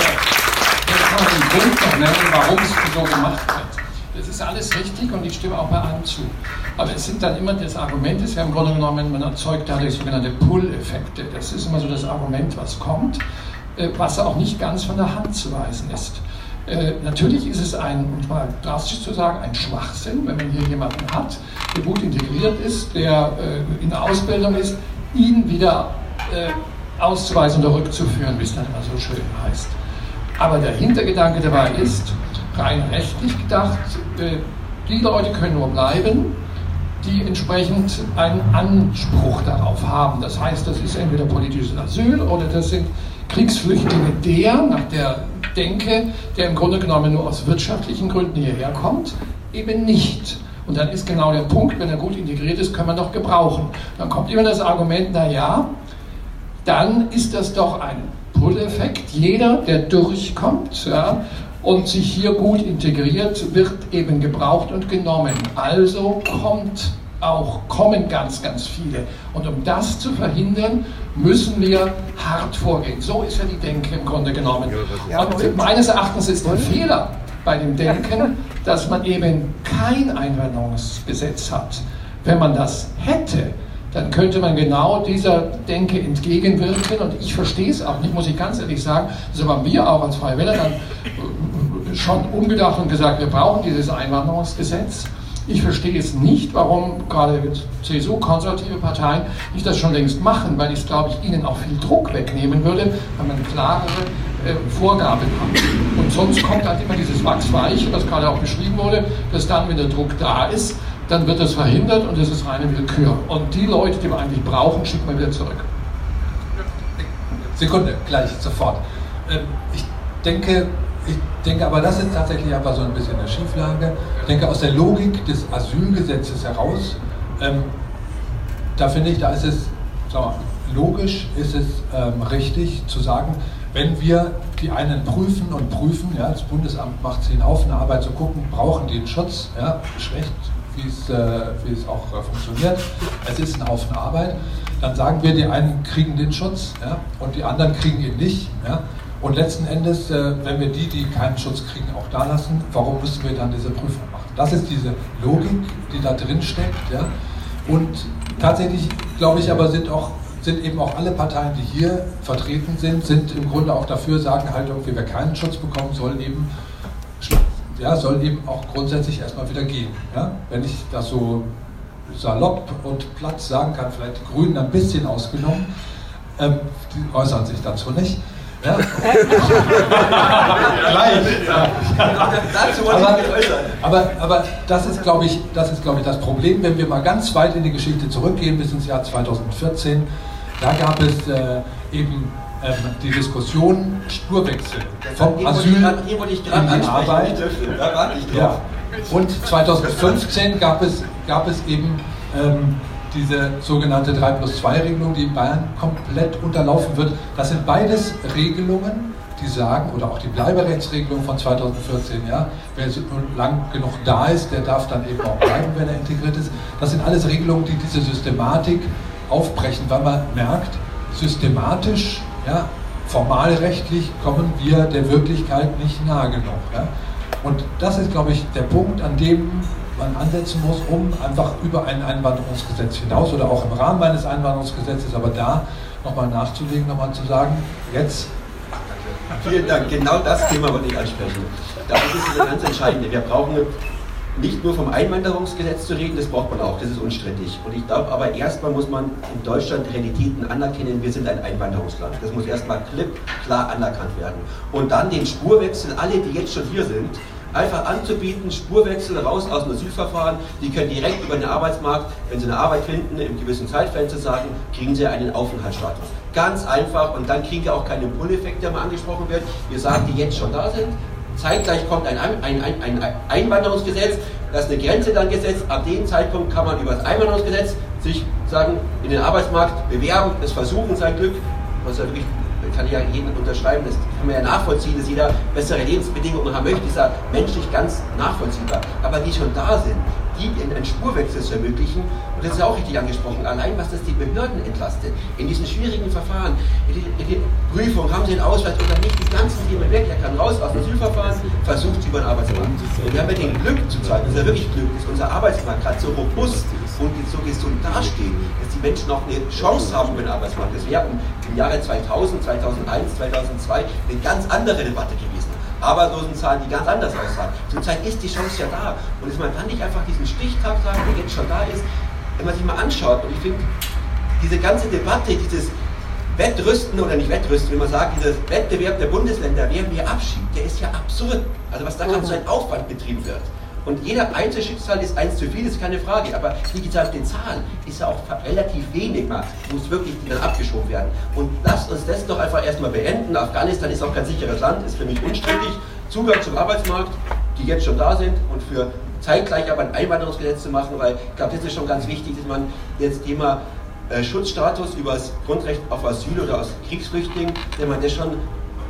den Grund noch nennen, warum es so gemacht wird? Das ist alles richtig und ich stimme auch bei allem zu. Aber es sind dann immer, das Argument ist ja im Grunde genommen, man erzeugt dadurch sogenannte Pull-Effekte. Das ist immer so das Argument, was kommt, was auch nicht ganz von der Hand zu weisen ist. Natürlich ist es um es mal drastisch zu sagen, ein Schwachsinn, wenn man hier jemanden hat, der gut integriert ist, der in der Ausbildung ist, ihn wieder auszuweisen oder rückzuführen, wie es dann immer so schön heißt. Aber der Hintergedanke dabei ist, rein rechtlich gedacht, die Leute können nur bleiben, die entsprechend einen Anspruch darauf haben. Das heißt, das ist entweder politisches Asyl oder das sind Kriegsflüchtlinge, nach der Denke, der im Grunde genommen nur aus wirtschaftlichen Gründen hierher kommt, eben nicht. Und dann ist genau der Punkt, wenn er gut integriert ist, können wir doch gebrauchen. Dann kommt immer das Argument, naja, dann ist das doch ein Pull-Effekt. Jeder, der durchkommt, ja, und sich hier gut integriert, wird eben gebraucht und genommen. Also kommt auch kommen ganz, ganz viele. Und um das zu verhindern, müssen wir hart vorgehen. So ist ja die Denke im Grunde genommen. Und meines Erachtens ist der Fehler bei dem Denken, dass man eben kein Einwanderungsgesetz hat. Wenn man das hätte, dann könnte man genau dieser Denke entgegenwirken, und ich verstehe es auch nicht, muss ich ganz ehrlich sagen. Das haben wir auch als Freie Wähler dann schon umgedacht und gesagt, wir brauchen dieses Einwanderungsgesetz. Ich verstehe es nicht, warum gerade CSU, konservative Parteien, nicht das schon längst machen, weil ich es, glaube ich, ihnen auch viel Druck wegnehmen würde, wenn man klarere Vorgaben hat. Und sonst kommt halt immer dieses Wachsweiche, was gerade auch beschrieben wurde, dass dann, wenn der Druck da ist, dann wird das verhindert und das ist reine Willkür. Und die Leute, die wir eigentlich brauchen, schickt man wieder zurück.
Sekunde, gleich, sofort. Ich denke, aber das ist tatsächlich einfach so ein bisschen eine Schieflage. Ich denke, aus der Logik des Asylgesetzes heraus, da finde ich, da ist es, logisch ist es richtig zu sagen, wenn wir die einen prüfen und prüfen, ja, das Bundesamt macht sich einen Haufen Arbeit zu gucken, brauchen die einen Schutz, ja, schlecht, wie es auch funktioniert, es ist ein Haufen Arbeit, dann sagen wir, die einen kriegen den Schutz, ja, und die anderen kriegen ihn nicht, ja. Und letzten Endes, wenn wir die keinen Schutz kriegen, auch da lassen, warum müssen wir dann diese Prüfung machen? Das ist diese Logik, die da drin steckt. Ja? Und tatsächlich, glaube ich, aber sind eben auch alle Parteien, die hier vertreten sind im Grunde auch dafür, sagen halt irgendwie, wer keinen Schutz bekommt, soll eben auch grundsätzlich erstmal wieder gehen. Ja? Wenn ich das so salopp und platt sagen kann, vielleicht die Grünen ein bisschen ausgenommen, die äußern sich dazu nicht. Ja. Aber das ist, glaube ich, das Problem, wenn wir mal ganz weit in die Geschichte zurückgehen, bis ins Jahr 2014. Da gab es eben die Diskussion Spurwechsel vom Asyl in die Arbeit. Ja. Und 2015 gab es eben diese sogenannte 3+2-Regelung, die in Bayern komplett unterlaufen wird. Das sind beides Regelungen, die sagen, oder auch die Bleiberechtsregelung von 2014, ja, wer so lang genug da ist, der darf dann eben auch bleiben, wenn er integriert ist. Das sind alles Regelungen, die diese Systematik aufbrechen, weil man merkt, systematisch, ja, formalrechtlich kommen wir der Wirklichkeit nicht nahe genug. Ja. Und das ist, glaube ich, der Punkt, an dem man ansetzen muss, um einfach über ein Einwanderungsgesetz hinaus oder auch im Rahmen eines Einwanderungsgesetzes, aber da nochmal nachzulegen, nochmal zu sagen, jetzt.
Vielen Dank, genau das Thema wollte ich ansprechen. Das ist das ganz Entscheidende. Wir brauchen nicht nur vom Einwanderungsgesetz zu reden, das braucht man auch, das ist unstrittig. Und ich glaube aber erstmal muss man in Deutschland Realitäten anerkennen, wir sind ein Einwanderungsland. Das muss erstmal klipp klar anerkannt werden. Und dann den Spurwechsel, alle, die jetzt schon hier sind, einfach anzubieten, Spurwechsel raus aus dem Asylverfahren, die können direkt über den Arbeitsmarkt, wenn sie eine Arbeit finden, im gewissen Zeitfenster sagen, kriegen sie einen Aufenthaltsstatus. Ganz einfach, und dann kriegen wir auch keinen Pull-Effekt, der mal angesprochen wird. Wir sagen, die jetzt schon da sind, zeitgleich kommt ein Einwanderungsgesetz, das ist eine Grenze dann gesetzt, ab dem Zeitpunkt kann man über das Einwanderungsgesetz sich sagen, in den Arbeitsmarkt bewerben, es versuchen sein Glück, was ja wirklich, kann ja jeden unterschreiben, das kann man ja nachvollziehen, dass jeder bessere Lebensbedingungen haben möchte, ist ja menschlich ganz nachvollziehbar. Aber die schon da sind, die einen Spurwechsel zu ermöglichen, und das ist ja auch richtig angesprochen, allein was das die Behörden entlastet, in diesen schwierigen Verfahren, in die Prüfung, haben sie einen Ausweis oder nicht, die ganzen Themen weg, er kann raus aus dem Asylverfahren, versucht über den Arbeitsmarkt. Und wir haben ja den Glück zu zeigen, das ist ja wirklich Glück, dass unser Arbeitsmarkt gerade so robust und so gesund dasteht, dass die Menschen auch eine Chance haben über den Arbeitsmarkt. Das wäre im Jahre 2000, 2001, 2002 eine ganz andere Debatte gewesen. Arbeitslosenzahlen, die ganz anders aussahen. Zurzeit ist die Chance ja da. Und man kann nicht einfach diesen Stichtag sagen, der jetzt schon da ist, wenn man sich mal anschaut. Und ich finde, diese ganze Debatte, dieses Wettrüsten oder nicht Wettrüsten, wenn man sagt, dieser Wettbewerb der Bundesländer, wer mehr abschiebt, der ist ja absurd. Also was da gerade so ein Aufwand betrieben wird. Und jeder Einzelschicksal ist eins zu viel, ist keine Frage, aber wie gesagt, die Zahl ist ja auch relativ wenig, man muss wirklich dann abgeschoben werden. Und lasst uns das doch einfach erstmal beenden. Afghanistan ist auch kein sicheres Land, ist für mich unstrittig. Zugang zum Arbeitsmarkt, die jetzt schon da sind, und für zeitgleich aber ein Einwanderungsgesetz zu machen, weil ich glaube, das ist schon ganz wichtig, dass man jetzt Thema Schutzstatus über das Grundrecht auf Asyl oder aus Kriegsflüchtlingen, wenn man das schon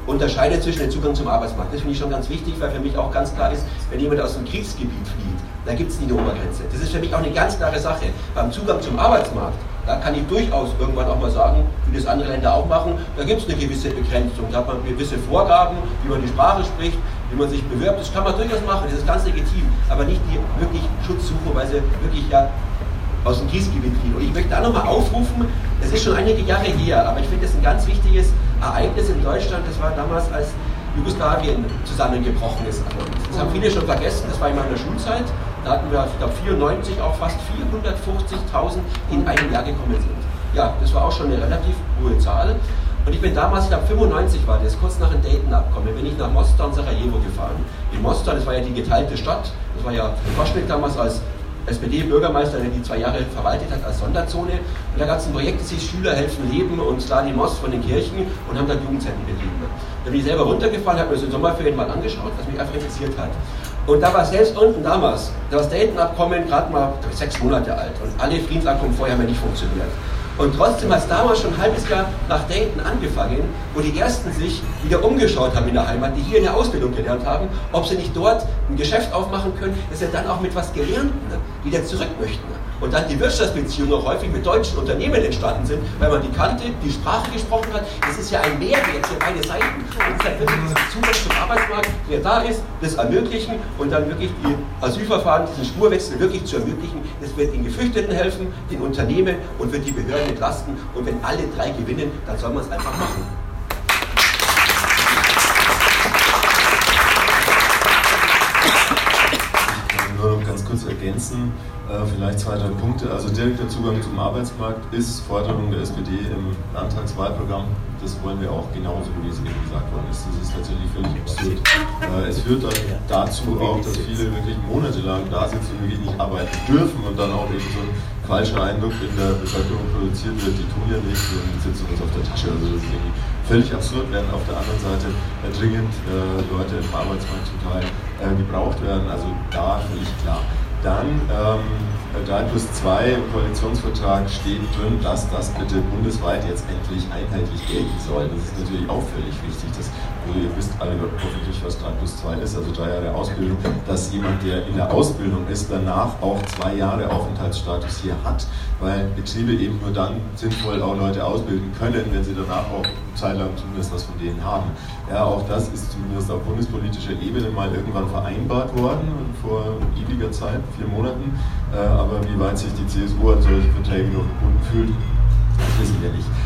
unterscheidet zwischen dem Zugang zum Arbeitsmarkt. Das finde ich schon ganz wichtig, weil für mich auch ganz klar ist, wenn jemand aus dem Kriegsgebiet flieht, da gibt es nie eine Obergrenze. Das ist für mich auch eine ganz klare Sache. Beim Zugang zum Arbeitsmarkt, da kann ich durchaus irgendwann auch mal sagen, wie das andere Länder auch machen, da gibt es eine gewisse Begrenzung, da hat man gewisse Vorgaben, wie man die Sprache spricht, wie man sich bewirbt, das kann man durchaus machen, das ist ganz legitim, aber nicht die wirklich Schutz suchen, weil sie wirklich ja aus dem Kriegsgebiet fliehen. Und ich möchte da nochmal aufrufen, es ist schon einige Jahre her, aber ich finde das ein ganz wichtiges Ereignis in Deutschland, das war damals, als Jugoslawien zusammengebrochen ist. Das haben viele schon vergessen, das war in meiner Schulzeit. Da hatten wir, ich glaube, 94 auch fast 450.000, die in einem Jahr gekommen sind. Ja, das war auch schon eine relativ hohe Zahl. Und ich bin damals, ich glaube 95 war das, kurz nach dem Dayton-Abkommen, bin ich nach Mostar und Sarajevo gefahren. In Mostar, das war ja die geteilte Stadt, das war ja Koschnik damals als SPD-Bürgermeister, der die 2 Jahre verwaltet hat als Sonderzone. Und da gab es ein Projekt, das hieß Schüler helfen leben und Sladi Most von den Kirchen und haben dann Jugendzentren betrieben. Da bin ich selber runtergefahren, habe mir das in Sommerferien mal angeschaut, was mich einfach interessiert hat. Und da war selbst unten damals, das Dayton-Abkommen gerade mal 6 Monate alt und alle Friedensabkommen vorher haben ja nicht funktioniert. Und trotzdem hat es damals schon ein halbes Jahr nach Dayton angefangen, wo die Ersten sich wieder umgeschaut haben in der Heimat, die hier eine Ausbildung gelernt haben, ob sie nicht dort ein Geschäft aufmachen können, dass sie dann auch mit was Gelernten wieder zurück möchten. Und dann die Wirtschaftsbeziehungen auch häufig mit deutschen Unternehmen entstanden sind, weil man die kannte, die Sprache gesprochen hat. Das ist ja ein Mehrwert für beide Seiten. Und deshalb wirklich dieser Zugang zum Arbeitsmarkt, der da ist, das ermöglichen und dann wirklich die Asylverfahren, diesen Spurwechsel wirklich zu ermöglichen. Das wird den Geflüchteten helfen, den Unternehmen und wird die Behörden entlasten. Und wenn alle 3 gewinnen, dann soll man es einfach machen.
Nur noch ganz kurz ergänzen, vielleicht 2, 3 Punkte. Also direkter Zugang zum Arbeitsmarkt ist Forderung der SPD im Landtagswahlprogramm. Das wollen wir auch genauso, wie es eben gesagt worden ist. Das ist tatsächlich völlig absurd. Es führt dann dazu auch, dass viele wirklich monatelang da sitzen und wirklich nicht arbeiten dürfen und dann auch eben so ein falscher Eindruck in der Bevölkerung produziert wird, die tun ja nichts und sitzen uns auf der Tasche. Also das ist irgendwie völlig absurd, während auf der anderen Seite dringend Leute im Arbeitsmarkt zum Teil gebraucht werden. Also da völlig klar. Dann 3+2 im Koalitionsvertrag steht drin, dass das bitte bundesweit jetzt endlich einheitlich gelten soll. Das ist natürlich auch völlig wichtig. Also ihr wisst alle hoffentlich, was 3+2 ist, also 3 Jahre Ausbildung, dass jemand, der in der Ausbildung ist, danach auch 2 Jahre Aufenthaltsstatus hier hat, weil Betriebe eben nur dann sinnvoll auch Leute ausbilden können, wenn sie danach auch zeitlang zumindest was von denen haben. Ja, auch das ist zumindest auf bundespolitischer Ebene mal irgendwann vereinbart worden, vor ewiger Zeit, 4 Monaten. Aber wie weit sich die CSU an solche Verträge noch gebunden fühlt, das wissen wir nicht.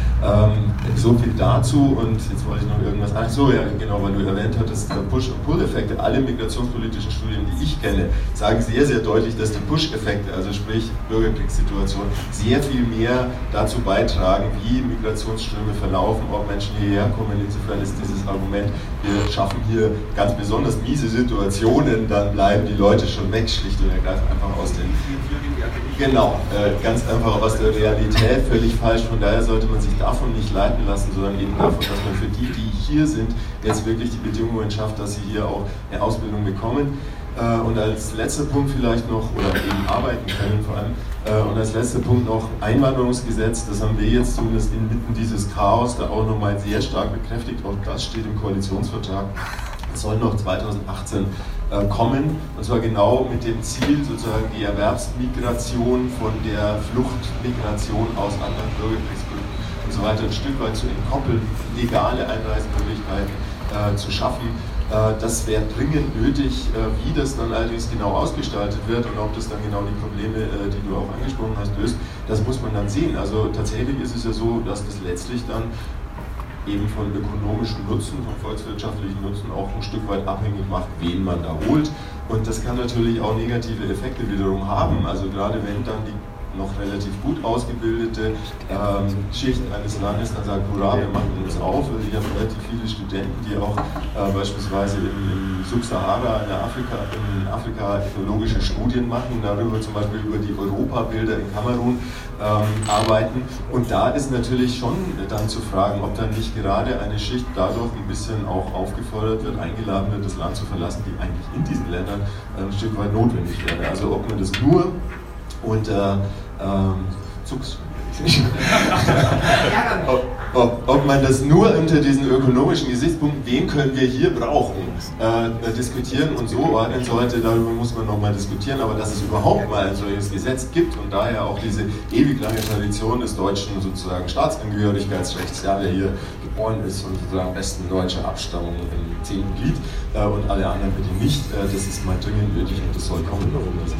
So viel dazu und jetzt wollte ich noch irgendwas. Ach so, ja, genau, weil du erwähnt hattest, Push- und Pull-Effekte. Alle migrationspolitischen Studien, die ich kenne, sagen sehr, sehr deutlich, dass die Push-Effekte, also sprich Bürgerkriegssituation, sehr viel mehr dazu beitragen, wie Migrationsströme verlaufen, ob Menschen hierher kommen. Insofern ist dieses Argument, wir schaffen hier ganz besonders miese Situationen, dann bleiben die Leute schon weg, schlicht und ergreifend einfach aus den... Genau, ganz einfach aus der Realität, völlig falsch. Von daher sollte man sich davon nicht leiten lassen, sondern eben davon, dass man für die, die hier sind, jetzt wirklich die Bedingungen schafft, dass sie hier auch eine Ausbildung bekommen. Und als letzter Punkt vielleicht noch, oder eben arbeiten können vor allem, und als letzter Punkt noch Einwanderungsgesetz, das haben wir jetzt zumindest inmitten dieses Chaos da auch nochmal sehr stark bekräftigt, auch das steht im Koalitionsvertrag. Es soll noch 2018 kommen, und zwar genau mit dem Ziel, sozusagen die Erwerbsmigration von der Fluchtmigration aus anderen Bürgerkriegsgründen und so weiter ein Stück weit zu entkoppeln, legale Einreisemöglichkeiten zu schaffen. Das wäre dringend nötig. Wie das dann allerdings genau ausgestaltet wird und ob das dann genau die Probleme, die du auch angesprochen hast, löst, das muss man dann sehen. Also tatsächlich ist es ja so, dass das letztlich dann eben von ökonomischem Nutzen, von volkswirtschaftlichen Nutzen auch ein Stück weit abhängig macht, wen man da holt. Und das kann natürlich auch negative Effekte wiederum haben. Also gerade wenn dann die noch relativ gut ausgebildete Schicht eines Landes dann sagt, hurra, wir machen uns auf. Also ich habe relativ viele Studenten, die auch beispielsweise im Subsahara, in Afrika ethnologische Studien machen, darüber zum Beispiel über die Europabilder in Kamerun arbeiten. Und da ist natürlich schon dann zu fragen, ob dann nicht gerade eine Schicht dadurch ein bisschen auch aufgefordert wird, eingeladen wird, das Land zu verlassen, die eigentlich in diesen Ländern ein Stück weit notwendig wäre. Also ob man das nur unter Ob man das nur unter diesen ökonomischen Gesichtspunkten, wen können wir hier brauchen, diskutieren und so ordnen sollte, darüber muss man nochmal diskutieren, aber dass es überhaupt mal ein solches Gesetz gibt und daher auch diese ewig lange Tradition des deutschen sozusagen Staatsangehörigkeitsrechts, ja, wer hier geboren ist und sozusagen am besten deutscher Abstammung im 10. Glied und alle anderen bitte nicht, das ist mal dringend nötig und das soll kommen.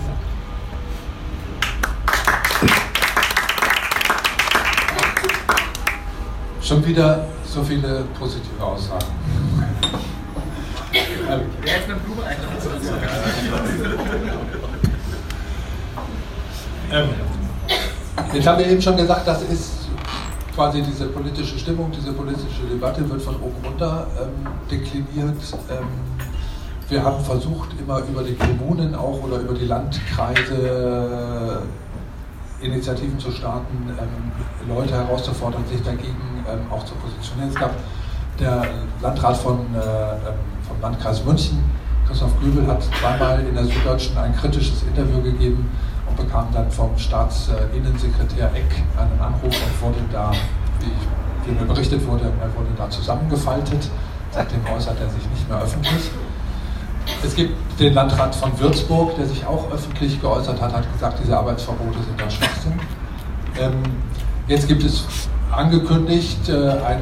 Schon wieder so viele positive Aussagen. Jetzt haben wir eben schon gesagt, das ist quasi diese politische Stimmung, diese politische Debatte wird von oben runter dekliniert. Wir haben versucht, immer über die Kommunen auch oder über die Landkreise Initiativen zu starten, Leute herauszufordern, sich dagegen auch zu positionieren. Es gab der Landrat vom Landkreis München, Christoph Göbel, hat zweimal in der Süddeutschen ein kritisches Interview gegeben und bekam dann vom Staatsinnensekretär Eck einen Anruf und wurde da, wie mir berichtet wurde, er wurde da zusammengefaltet. Seitdem äußert er sich nicht mehr öffentlich. Es gibt den Landrat von Würzburg, der sich auch öffentlich geäußert hat, hat gesagt, diese Arbeitsverbote sind ein Schwachsinn. Jetzt gibt es angekündigt ein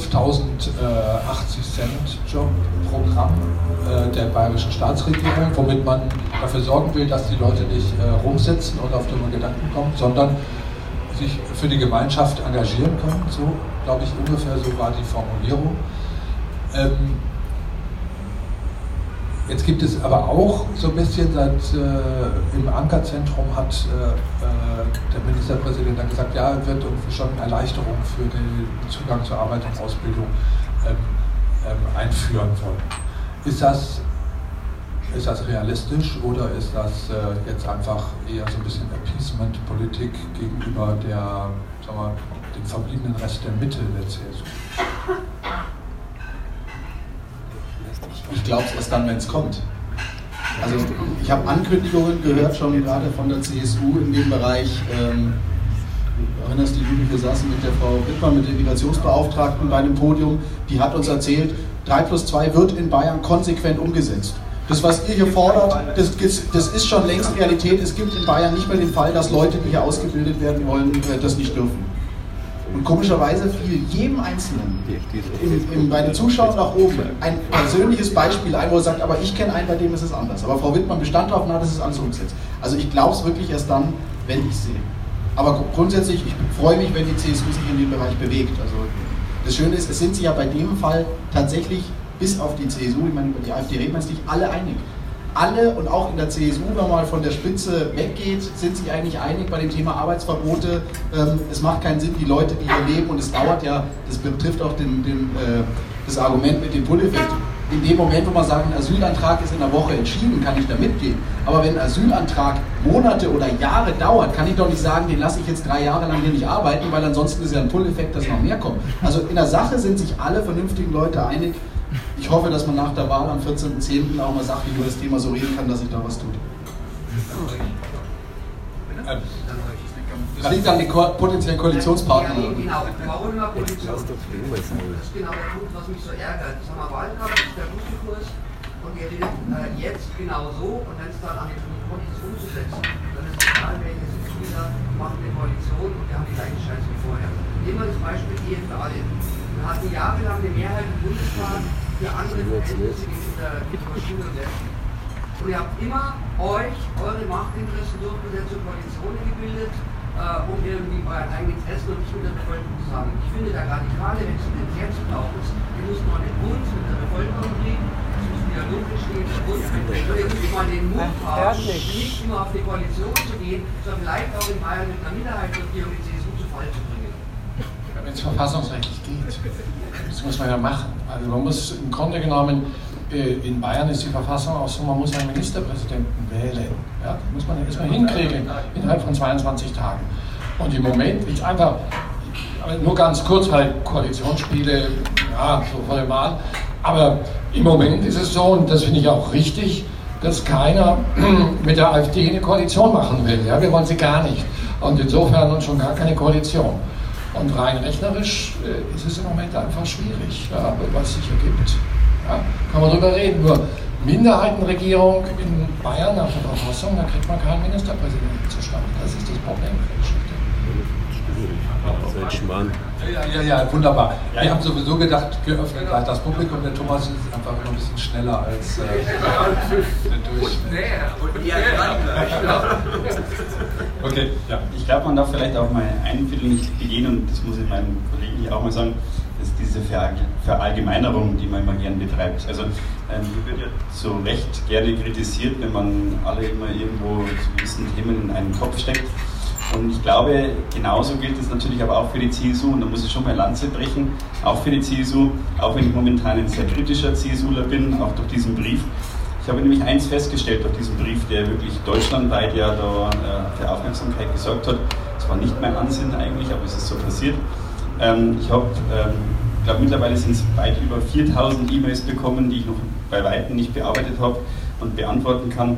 5.080-Cent-Job-Programm der bayerischen Staatsregierung, womit man dafür sorgen will, dass die Leute nicht rumsitzen und auf dumme Gedanken kommen, sondern sich für die Gemeinschaft engagieren können. So, glaube ich, ungefähr so war die Formulierung. Jetzt gibt es aber auch so ein bisschen im Ankerzentrum hat der Ministerpräsident dann gesagt, ja, er wird irgendwie schon Erleichterung für den Zugang zur Arbeit und Ausbildung einführen wollen. Ist das realistisch oder ist das jetzt einfach eher so ein bisschen Appeasement-Politik gegenüber dem verbliebenen Rest der Mitte der CSU?
Ich glaube es erst dann, wenn es kommt. Also ich habe Ankündigungen gehört, schon gerade von der CSU in dem Bereich, erinnerst du dich, wir saßen mit der Frau Wittmann, mit der Migrationsbeauftragten bei einem Podium, die hat uns erzählt, 3+2 wird in Bayern konsequent umgesetzt. Das, was ihr hier fordert, das ist schon längst Realität. Es gibt in Bayern nicht mehr den Fall, dass Leute, die hier ausgebildet werden wollen, das nicht dürfen. Und komischerweise fiel jedem Einzelnen bei den Zuschauern nach oben ein persönliches Beispiel ein, wo er sagt, aber ich kenne einen, bei dem ist es anders. Aber Frau Wittmann bestand darauf, das ist alles umgesetzt. Also ich glaube es wirklich erst dann, wenn ich es sehe. Aber grundsätzlich, ich freue mich, wenn die CSU sich in dem Bereich bewegt. Also das Schöne ist, es sind sich ja bei dem Fall tatsächlich, bis auf die CSU, ich meine, über die AfD reden wir uns nicht, alle einig. Alle und auch in der CSU, wenn man mal von der Spitze weggeht, sind sich eigentlich einig bei dem Thema Arbeitsverbote. Es macht keinen Sinn, die Leute, die hier leben, und es dauert ja, das betrifft auch das Argument mit dem Pull-Effekt. In dem Moment, wo man sagt, ein Asylantrag ist in einer Woche entschieden, kann ich da mitgehen. Aber wenn ein Asylantrag Monate oder Jahre dauert, kann ich doch nicht sagen, den lasse ich jetzt 3 Jahre lang hier nicht arbeiten, weil ansonsten ist ja ein Pull-Effekt, dass noch mehr kommt. Also in der Sache sind sich alle vernünftigen Leute einig. Ich hoffe, dass man nach der Wahl am 14.10. auch mal sachlich über das Thema so reden kann, dass sich da was tut. Das liegt an den potenziellen Koalitionspartnern.
Ja, genau, warum immer Koalition? Das ist genau der Punkt, was mich so ärgert. Das haben wir Wahlkampf, das ist der Buschkurs und ihr redet jetzt genau so, und wenn es dann an den Punkt ist umzusetzen, dann ist es egal, welche Sitzspieler machen eine Koalition und wir haben die gleichen Scheiß wie vorher. Nehmen wir das Beispiel Ehe für alle. Wir hatten jahrelang eine Mehrheit im Bundestag für andere Verhältnisse gegenüber Schulrechten. Und ihr habt immer eure Machtinteressen durchgesetzt und Koalitionen gebildet, um irgendwie euer eigenes Essen und nicht mit der Bevölkerung zu sagen. Ich finde, der radikale Wechsel, den es jetzt braucht, ist, ihr müsst mal den Bund mit der Bevölkerung reden, es muss wieder dunkel stehen, der Bund, und ihr müsst mal den Mut haben, nicht immer auf die Koalition zu gehen, sondern vielleicht auch in Bayern mit einer Minderheitsregierung die CSU zu Fall zu bringen.
Wenn es verfassungsrechtlich geht, das muss man ja machen. Also man muss im Grunde genommen, in Bayern ist die Verfassung auch so, man muss einen Ministerpräsidenten wählen. Ja, das muss man erstmal hinkriegen, innerhalb von 22 Tagen. Und im Moment ist einfach, nur ganz kurz, weil Koalitionsspiele, ja, so voll mal, aber im Moment ist es so, und das finde ich auch richtig, dass keiner mit der AfD eine Koalition machen will. Ja, wir wollen sie gar nicht. Und insofern und schon gar keine Koalition. Und rein rechnerisch ist es im Moment einfach schwierig, ja, was sich ergibt. Ja, kann man drüber reden. Nur Minderheitenregierung in Bayern nach der Verfassung, da kriegt man keinen Ministerpräsidenten zustande. Das ist das Problem der Geschichte.
Ja, wunderbar. Wir haben sowieso gedacht, wir öffnen gleich das Publikum. Der Thomas ist einfach immer ein bisschen schneller als der Durchschnitt.
Okay, ja. Ich glaube, man darf vielleicht auch mal ein Viertel nicht begehen, und das muss ich meinen Kollegen hier auch mal sagen, das ist diese Verallgemeinerung, die man immer gerne betreibt. Also hier wird ja zu Recht gerne kritisiert, wenn man alle immer irgendwo zu gewissen Themen in einen Topf steckt. Und ich glaube, genauso gilt es natürlich aber auch für die CSU, und da muss ich schon mal Lanze brechen, auch für die CSU, auch wenn ich momentan ein sehr kritischer CSUler bin, auch durch diesen Brief. Ich habe nämlich eins festgestellt durch diesen Brief, der wirklich deutschlandweit ja da für Aufmerksamkeit gesorgt hat. Das war nicht mein Ansinnen eigentlich, aber es ist so passiert. Ich glaube, mittlerweile sind es weit über 4000 E-Mails bekommen, die ich noch bei Weitem nicht bearbeitet habe und beantworten kann.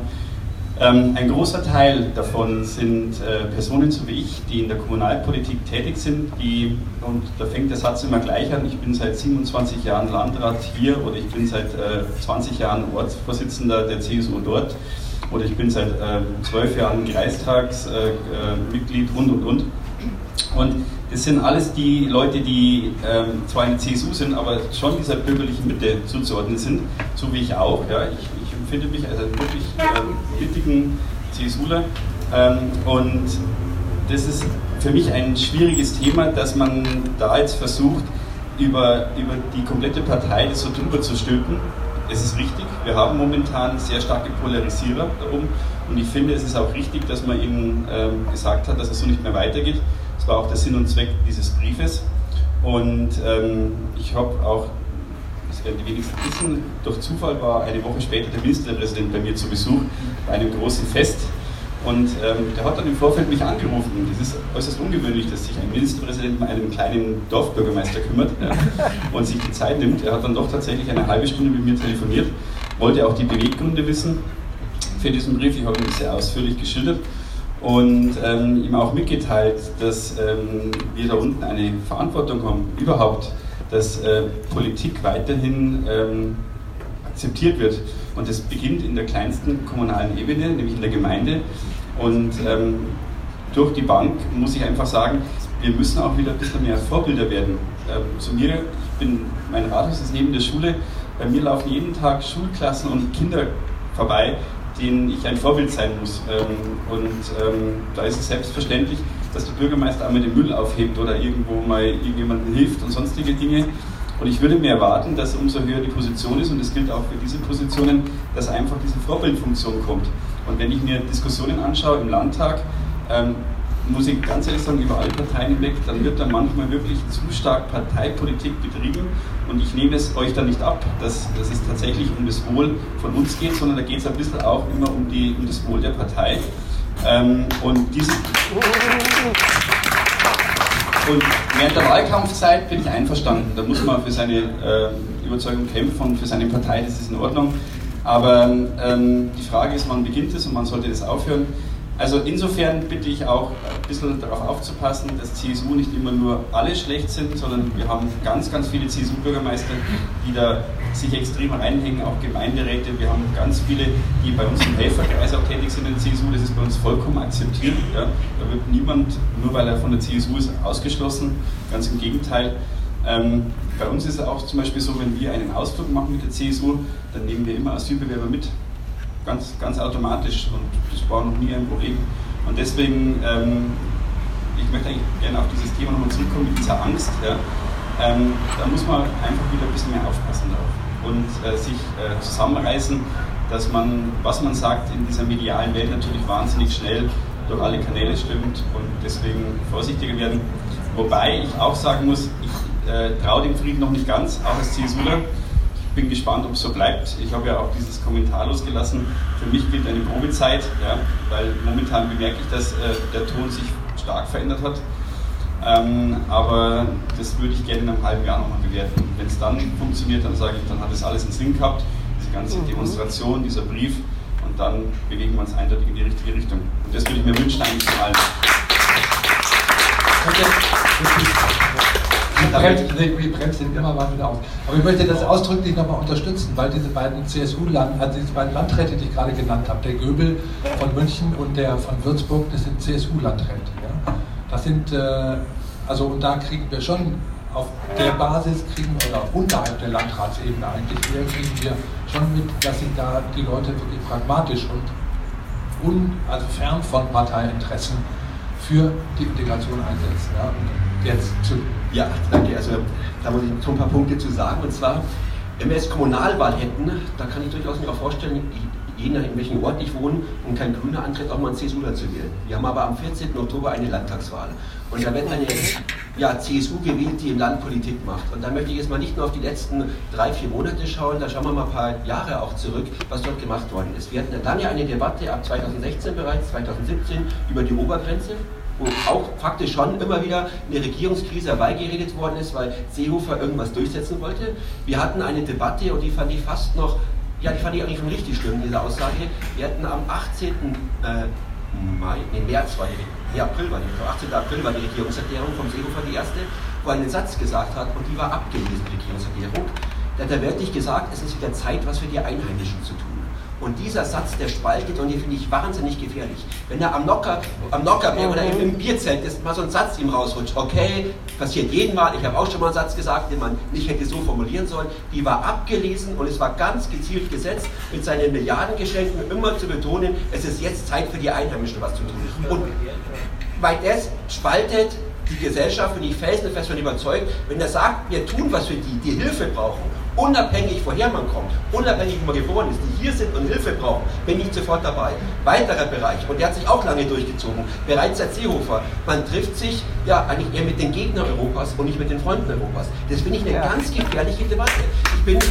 Ein großer Teil davon sind Personen so wie ich, die in der Kommunalpolitik tätig sind, und da fängt der Satz immer gleich an, ich bin seit 27 Jahren Landrat hier, oder ich bin seit 20 Jahren Ortsvorsitzender der CSU dort, oder ich bin seit 12 Jahren Kreistagsmitglied und. Und das sind alles die Leute, die zwar in der CSU sind, aber schon dieser bürgerlichen Mitte zuzuordnen sind, so wie ich auch. Ja. Ich empfinde mich als einen wirklich mittigen CSUler, und das ist für mich ein schwieriges Thema, dass man da jetzt versucht, über die komplette Partei das so drüber zu stülpen. Es ist richtig, wir haben momentan sehr starke Polarisierer darum, und ich finde, es ist auch richtig, dass man ihnen gesagt hat, dass es so nicht mehr weitergeht. Das war auch der Sinn und Zweck dieses Briefes, und ich habe auch, das werden die wenigsten wissen, durch Zufall war eine Woche später der Ministerpräsident bei mir zu Besuch bei einem großen Fest, und der hat dann im Vorfeld mich angerufen. Das ist äußerst ungewöhnlich, dass sich ein Ministerpräsident um einen kleinen Dorfbürgermeister kümmert, ja, und sich die Zeit nimmt. Er hat dann doch tatsächlich eine halbe Stunde mit mir telefoniert, wollte auch die Beweggründe wissen für diesen Brief. Ich habe ihn sehr ausführlich geschildert und ihm auch mitgeteilt, dass wir da unten eine Verantwortung haben, überhaupt, dass Politik weiterhin akzeptiert wird. Und das beginnt in der kleinsten kommunalen Ebene, nämlich in der Gemeinde. Und durch die Bank muss ich einfach sagen, wir müssen auch wieder ein bisschen mehr Vorbilder werden. Mein Rathaus ist neben der Schule, bei mir laufen jeden Tag Schulklassen und Kinder vorbei, denen ich ein Vorbild sein muss. Da ist es selbstverständlich, dass der Bürgermeister einmal den Müll aufhebt oder irgendwo mal irgendjemandem hilft und sonstige Dinge. Und ich würde mir erwarten, dass umso höher die Position ist, und das gilt auch für diese Positionen, dass einfach diese Vorbildfunktion kommt. Und wenn ich mir Diskussionen anschaue im Landtag, muss ich ganz ehrlich sagen, über alle Parteien hinweg, dann wird da manchmal wirklich zu stark Parteipolitik betrieben, und ich nehme es euch dann nicht ab, dass es tatsächlich um das Wohl von uns geht, sondern da geht es ein bisschen auch immer um das Wohl der Partei. Und während der Wahlkampfzeit bin ich einverstanden, da muss man für seine Überzeugung kämpfen und für seine Partei, das ist in Ordnung. Aber die Frage ist, wann beginnt es und wann sollte das aufhören? Also insofern bitte ich auch ein bisschen darauf aufzupassen, dass CSU nicht immer nur alle schlecht sind, sondern wir haben ganz, ganz viele CSU-Bürgermeister, die da sich extrem reinhängen, auch Gemeinderäte. Wir haben ganz viele, die bei uns im Helferkreis auch tätig sind in der CSU. Das ist bei uns vollkommen akzeptiert. Ja. Da wird niemand, nur weil er von der CSU ist, ausgeschlossen. Ganz im Gegenteil. Bei uns ist es auch zum Beispiel so, wenn wir einen Ausflug machen mit der CSU, dann nehmen wir immer Asylbewerber mit. Ganz, ganz automatisch, und das war noch nie ein Problem. Und deswegen, ich möchte eigentlich gerne auf dieses Thema nochmal zurückkommen mit dieser Angst. Ja. Da muss man einfach wieder ein bisschen mehr aufpassen drauf und sich zusammenreißen, dass man, was man sagt, in dieser medialen Welt natürlich wahnsinnig schnell durch alle Kanäle stimmt, und deswegen vorsichtiger werden. Wobei ich auch sagen muss, ich traue dem Frieden noch nicht ganz, auch als CSUler. Ich bin gespannt, ob es so bleibt. Ich habe ja auch dieses Kommentar losgelassen. Für mich gilt eine Probezeit, ja, weil momentan bemerke ich, dass der Ton sich stark verändert hat. Aber das würde ich gerne in einem halben Jahr nochmal bewerten. Wenn es dann funktioniert, dann sage ich, dann hat es alles einen Sinn gehabt, diese ganze Demonstration, dieser Brief, und dann bewegen wir uns eindeutig in die richtige Richtung. Und das würde ich mir wünschen eigentlich von allen.
Wir bremsen immer weiter aus. Aber ich möchte das ausdrücklich nochmal unterstützen, weil diese beiden Landräte, die ich gerade genannt habe, der Göbel von München und der von Würzburg, das sind CSU-Landräte. Ja? Das sind, und da kriegen wir schon auf der Basis, oder unterhalb der Landratsebene eigentlich, kriegen wir schon mit, dass sich da die Leute wirklich pragmatisch und also fern von Parteiinteressen für die Integration einsetzen. Ja? Und jetzt
Ja, danke. Also da muss ich so ein paar Punkte zu sagen. Und zwar, wenn wir jetzt Kommunalwahl hätten, da kann ich durchaus mir auch vorstellen, je nach in welchem Ort ich wohne und kein Grüner antritt, auch mal einen CSUler zu wählen. Wir haben aber am 14. Oktober eine Landtagswahl. Und da wird eine CSU gewählt, die im Land Politik macht. Und da möchte ich jetzt mal nicht nur auf die letzten 3-4 Monate schauen, da schauen wir mal ein paar Jahre auch zurück, was dort gemacht worden ist. Wir hatten lange eine Debatte ab 2016 bereits, 2017 über die Obergrenze, wo auch faktisch schon immer wieder eine Regierungskrise herbeigeredet worden ist, weil Seehofer irgendwas durchsetzen wollte. Wir hatten eine Debatte und die fand ich fast noch, die fand ich eigentlich schon richtig schlimm, diese Aussage. Wir hatten am 18. März war die, April war die, 18. April war die Regierungserklärung vom Seehofer die erste, wo er einen Satz gesagt hat und die war abgelesen, die Regierungserklärung. Da hat er wörtlich gesagt, es ist wieder Zeit, was für die Einheimischen zu tun. Und dieser Satz, der spaltet und den finde ich wahnsinnig gefährlich. Wenn er am Nockerberg oder im Bierzelt ist, mal so ein Satz ihm rausrutscht, okay, passiert jeden Mal, ich habe auch schon mal einen Satz gesagt, den man nicht hätte so formulieren sollen, die war abgelesen und es war ganz gezielt gesetzt, mit seinen Milliardengeschenken immer zu betonen, es ist jetzt Zeit für die Einheimischen was zu tun. Und weil das spaltet die Gesellschaft, bin ich felsenfest davon überzeugt, wenn er sagt, wir tun was für die Hilfe brauchen, unabhängig woher man kommt, unabhängig wo man geboren ist, die hier sind und Hilfe brauchen, bin ich sofort dabei. Weiterer Bereich, und der hat sich auch lange durchgezogen, bereits seit Seehofer, man trifft sich ja eigentlich eher mit den Gegnern Europas und nicht mit den Freunden Europas. Das finde ich eine ganz gefährliche Debatte. Ich bin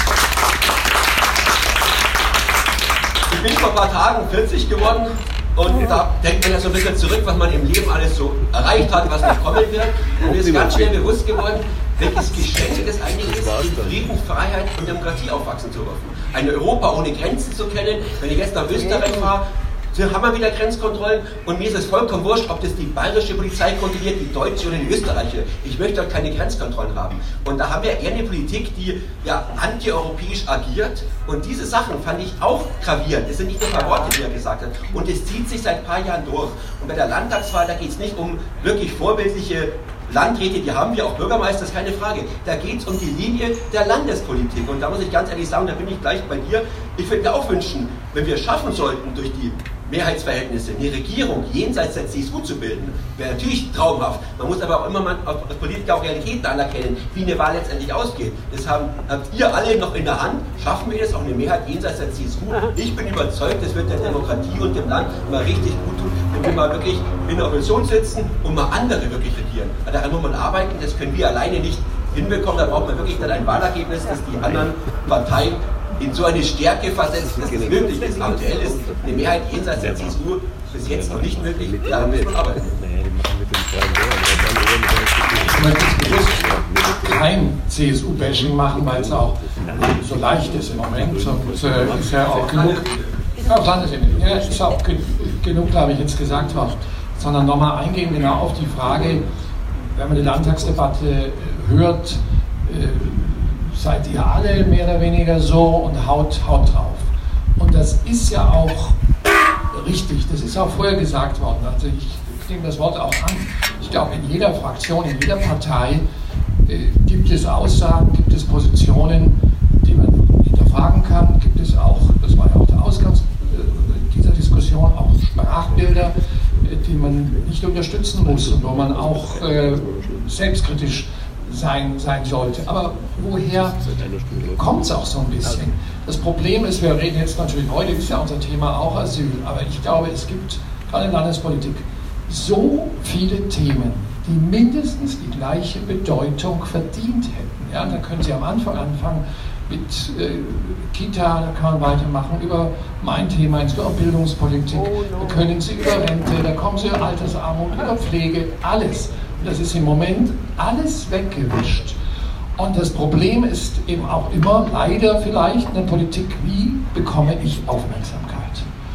vor ein paar Tagen 40 geworden. Und da denkt man ja so ein bisschen zurück, was man im Leben alles so erreicht hat, was noch kommen wird. Und mir ist ganz schnell bewusst geworden, welches Geschenk es eigentlich ist, in Frieden, Freiheit und Demokratie aufwachsen zu dürfen. Ein Europa ohne Grenzen zu kennen. Wenn ich jetzt nach Österreich fahre, haben wir wieder Grenzkontrollen und mir ist es vollkommen wurscht, ob das die bayerische Polizei kontrolliert, die deutsche oder die österreichische. Ich möchte dort keine Grenzkontrollen haben. Und da haben wir eher eine Politik, die ja antieuropäisch agiert. Und diese Sachen fand ich auch gravierend. Das sind nicht nur ein paar Worte, die er gesagt hat. Und es zieht sich seit ein paar Jahren durch. Und bei der Landtagswahl, da geht es nicht um wirklich vorbildliche Landräte, die haben wir auch Bürgermeister, ist keine Frage. Da geht es um die Linie der Landespolitik. Und da muss ich ganz ehrlich sagen, da bin ich gleich bei dir. Ich würde mir auch wünschen, wenn wir es schaffen sollten, durch die Mehrheitsverhältnisse eine Regierung jenseits der CSU zu bilden, wäre natürlich traumhaft. Man muss aber auch immer als Politiker auch Realitäten anerkennen, wie eine Wahl letztendlich ausgeht. Das habt ihr alle noch in der Hand. Schaffen wir das auch eine Mehrheit jenseits der CSU? Ich bin überzeugt, das wird der Demokratie und dem Land mal richtig gut tun, wenn wir mal wirklich in der Opposition sitzen und mal andere wirklich regieren. Daran muss man arbeiten, das können wir alleine nicht hinbekommen. Da braucht man wirklich dann ein Wahlergebnis, das die anderen Parteien in so eine Stärke versetzt, dass es möglich ist. Aktuell ist eine Mehrheit jenseits der CSU bis jetzt noch nicht möglich, da muss man arbeiten.
Ich möchte jetzt bewusst kein CSU-Bashing machen, weil es auch so leicht ist im Moment und ist ja auch genug, ist auch genug, glaube ich, jetzt gesagt worden, sondern nochmal eingehen genau auf die Frage, wenn man die Landtagsdebatte hört, seid ihr alle mehr oder weniger so und haut drauf. Und das ist ja auch richtig, das ist auch vorher gesagt worden. Also ich nehme das Wort auch an. Ich glaube, in jeder Fraktion, in jeder Partei gibt es Aussagen, gibt es Positionen, die man hinterfragen kann. Gibt es auch, das war ja auch der Ausgang dieser Diskussion, auch Sprachbilder, die man nicht unterstützen muss und wo man auch selbstkritisch sein sollte. Aber woher kommt es auch so ein bisschen? Das Problem ist, wir reden jetzt natürlich, heute ist ja unser Thema auch Asyl, aber ich glaube, es gibt gerade in Landespolitik so viele Themen, die mindestens die gleiche Bedeutung verdient hätten. Ja, da können Sie am Anfang anfangen mit Kita, da kann man weitermachen, über mein Thema, über Bildungspolitik, da können Sie über Rente, da kommen Sie über Altersarmut, über Pflege, alles. Das ist im Moment alles weggewischt. Und das Problem ist eben auch immer, leider vielleicht in der Politik, wie bekomme ich Aufmerksamkeit?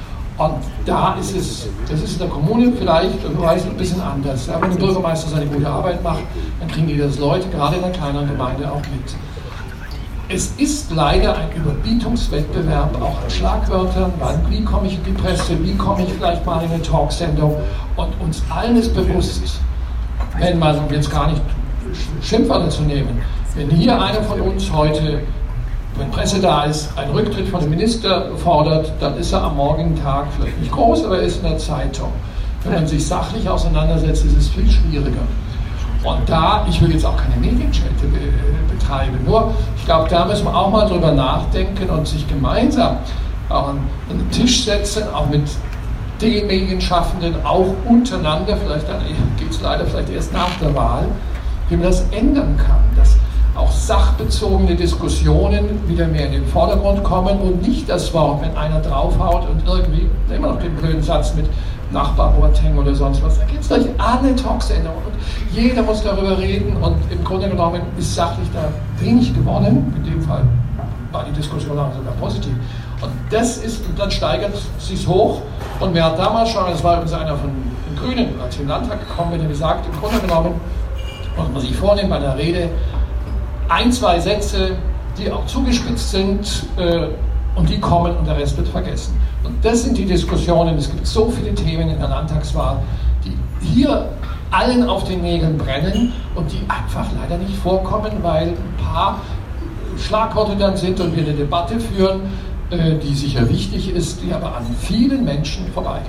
Und da ist es, das ist in der Kommune vielleicht ein bisschen anders. Ja, wenn der Bürgermeister seine gute Arbeit macht, dann kriegen die das Leute, gerade in einer kleineren Gemeinde, auch mit. Es ist leider ein Überbietungswettbewerb, auch an Schlagwörtern, wie komme ich in die Presse, wie komme ich vielleicht mal in eine Talksendung. Und uns allen ist bewusst, wenn man jetzt gar nicht Schimpfwörter zu nehmen, wenn hier einer von uns heute, wenn Presse da ist, einen Rücktritt von dem Minister fordert, dann ist er am morgigen Tag vielleicht nicht groß, aber er ist in der Zeitung. Wenn man sich sachlich auseinandersetzt, ist es viel schwieriger. Und da, ich will jetzt auch keine Medienschelte betreiben, nur ich glaube, da müssen wir auch mal drüber nachdenken und sich gemeinsam an den Tisch setzen, auch mit den Medienschaffenden, auch untereinander, vielleicht dann geht es leider vielleicht erst nach der Wahl, wie man das ändern kann, dass auch sachbezogene Diskussionen wieder mehr in den Vordergrund kommen und nicht das Wort, wenn einer draufhaut und irgendwie, immer noch den blöden Satz mit Nachbar Boateng oder sonst was, da gibt es durch alle Talksendungen und jeder muss darüber reden und im Grunde genommen ist sachlich da wenig gewonnen, in dem Fall war die Diskussion auch sogar positiv. Und das ist, und dann steigert es sich hoch und wer hat damals schon, das war übrigens einer von den Grünen, als ich in den Landtag gekommen bin, der gesagt, im Grunde genommen muss man sich vornehmen bei einer Rede, ein, zwei Sätze, die auch zugespitzt sind und die kommen und der Rest wird vergessen. Und das sind die Diskussionen, es gibt so viele Themen in der Landtagswahl, die hier allen auf den Nägeln brennen und die einfach leider nicht vorkommen, weil ein paar Schlagworte dann sind und wir eine Debatte führen, die sicher wichtig ist, die aber an vielen Menschen vorbeigeht.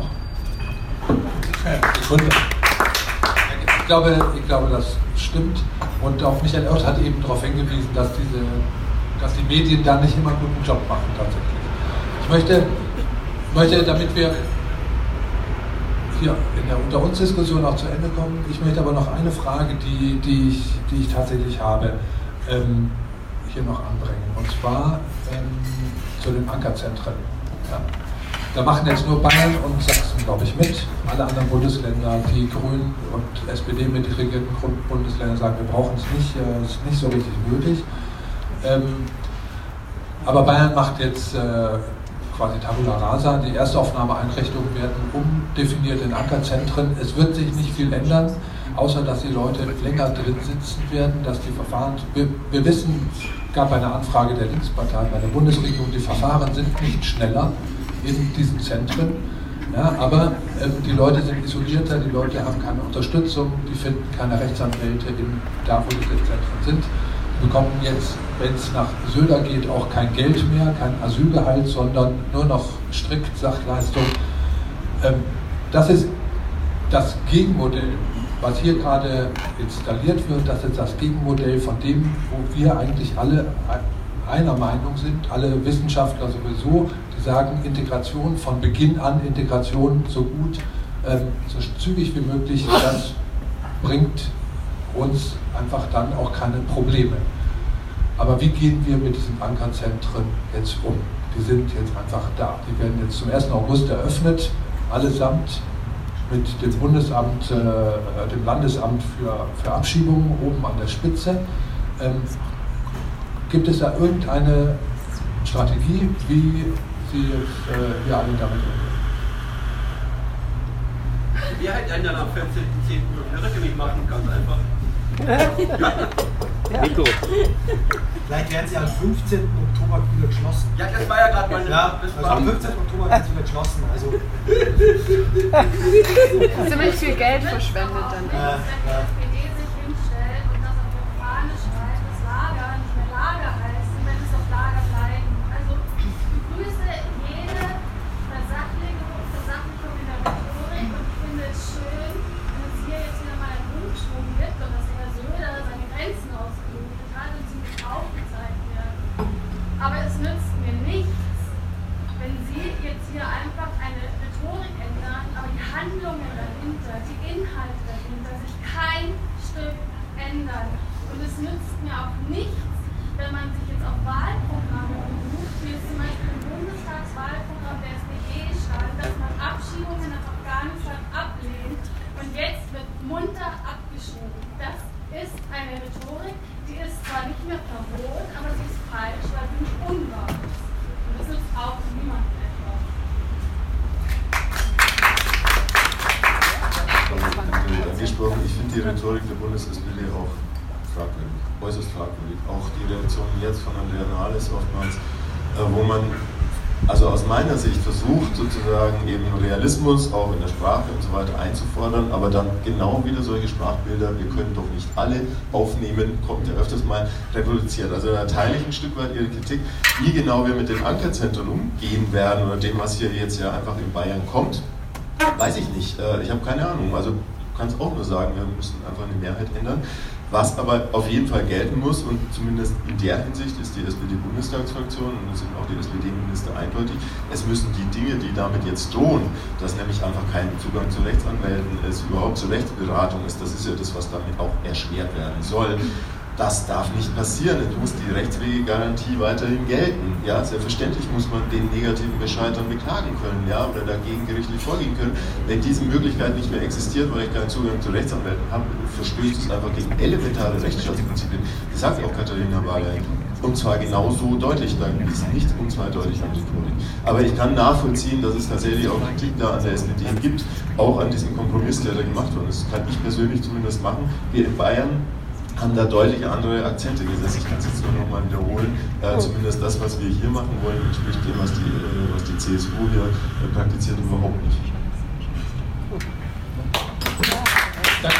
Ich glaube, das stimmt. Und auch Michael Oert hat eben darauf hingewiesen, dass die Medien da nicht immer einen guten Job machen tatsächlich. Ich möchte, damit wir hier in der Unter-uns-Diskussion auch zu Ende kommen, ich möchte aber noch eine Frage, die ich tatsächlich habe, hier noch anbringen. Und zwar zu den Ankerzentren. Ja. Da machen jetzt nur Bayern und Sachsen, glaube ich, mit. Alle anderen Bundesländer, die Grünen und SPD mit regierten Bundesländern sagen, wir brauchen es nicht, ist nicht so richtig nötig. Aber Bayern macht jetzt quasi Tabula Rasa. Die Erstaufnahmeeinrichtungen werden umdefiniert in Ankerzentren. Es wird sich nicht viel ändern, außer dass die Leute länger drin sitzen werden, dass die Verfahren, wir wissen, es gab eine Anfrage der Linkspartei bei der Bundesregierung, die Verfahren sind nicht schneller in diesen Zentren, ja, aber die Leute sind isolierter, die Leute haben keine Unterstützung, die finden keine Rechtsanwälte da, wo diese Zentren sind. Die bekommen jetzt, wenn es nach Söder geht, auch kein Geld mehr, kein Asylgehalt, sondern nur noch strikt Sachleistung. Das ist das Gegenmodell, was hier gerade installiert wird, das ist das Gegenmodell von dem, wo wir eigentlich alle einer Meinung sind, alle Wissenschaftler sowieso, die sagen, Integration von Beginn an, Integration so gut, so zügig wie möglich, das bringt uns einfach dann auch keine Probleme. Aber wie gehen wir mit diesen Ankerzentren jetzt um? Die sind jetzt einfach da. Die werden jetzt zum 1. August eröffnet, allesamt mit dem Bundesamt, dem Landesamt für Abschiebungen oben an der Spitze. Gibt es da irgendeine Strategie, wie Sie hier alle damit umgehen?
Die Mehrheit ändern am 14.10. eine Rückgängig machen, ganz einfach.
Nico.
Vielleicht werden sie am 15. Oktober wieder geschlossen.
Ja, das war ja gerade meine.
Ja, also am 15. Oktober werden sie wieder geschlossen. Also
ziemlich viel Geld verschwendet dann.
Aber es nützt mir nichts, wenn Sie jetzt hier einfach eine Rhetorik ändern, aber die Handlungen dahinter, die Inhalte dahinter sich kein Stück ändern. Und es nützt mir auch nichts, wenn man sich jetzt auf Wahlprogramme beruft, wie jetzt zum Beispiel im Bundestagswahlprogramm der SPD stand, dass man Abschiebungen nach Afghanistan ablehnt und jetzt wird munter abgeschoben. Das ist eine Rhetorik, die ist zwar nicht mehr verboten, aber sie ist falsch, weil sie nicht unwahr ist. Und das nützt auch niemandem etwas.
gesprochen, ich finde die Rhetorik der Bundes-SPD auch fragwürdig, äußerst fragwürdig. Auch die Reaktion jetzt von Andrea Nahles oftmals, wo man also aus meiner Sicht versucht sozusagen eben Realismus auch in der Sprache und so weiter einzufordern, aber dann genau wieder solche Sprachbilder, wir können doch nicht alle aufnehmen, kommt ja öfters mal reproduziert. Also da teile ich ein Stück weit Ihre Kritik, wie genau wir mit den Ankerzentren umgehen werden oder dem, was hier jetzt ja einfach in Bayern kommt, weiß ich nicht. Ich habe keine Ahnung. Also ich kann es auch nur sagen, wir müssen einfach eine Mehrheit ändern. Was aber auf jeden Fall gelten muss, und zumindest in der Hinsicht ist die SPD-Bundestagsfraktion und das sind auch die SPD-Minister eindeutig, es müssen die Dinge, die damit jetzt drohen, dass nämlich einfach kein Zugang zu Rechtsanwälten ist, überhaupt zur Rechtsberatung ist, das ist ja das, was damit auch erschwert werden soll. Das darf nicht passieren. Es muss die Rechtswegegarantie weiterhin gelten. Ja, selbstverständlich muss man den negativen Bescheid dann beklagen können, ja, oder dagegen gerichtlich vorgehen können. Wenn diese Möglichkeit nicht mehr existiert, weil ich keinen Zugang zu Rechtsanwälten habe, verstößt es einfach gegen elementare Rechtsstaatsprinzipien. Das sagt auch Katharina Barley. Und zwar genauso deutlich, da ist nichts unzweideutig an Rhetorik. Aber ich kann nachvollziehen, dass es tatsächlich auch Kritik da an der SPD gibt, auch an diesem Kompromiss, der da gemacht wurde. Das kann ich persönlich zumindest machen. Wir in Bayern haben da deutlich andere Akzente gesetzt. Ich kann es jetzt nur noch mal wiederholen. Zumindest das, was wir hier machen wollen, entspricht dem, was die CSU hier praktiziert, überhaupt nicht.
Danke.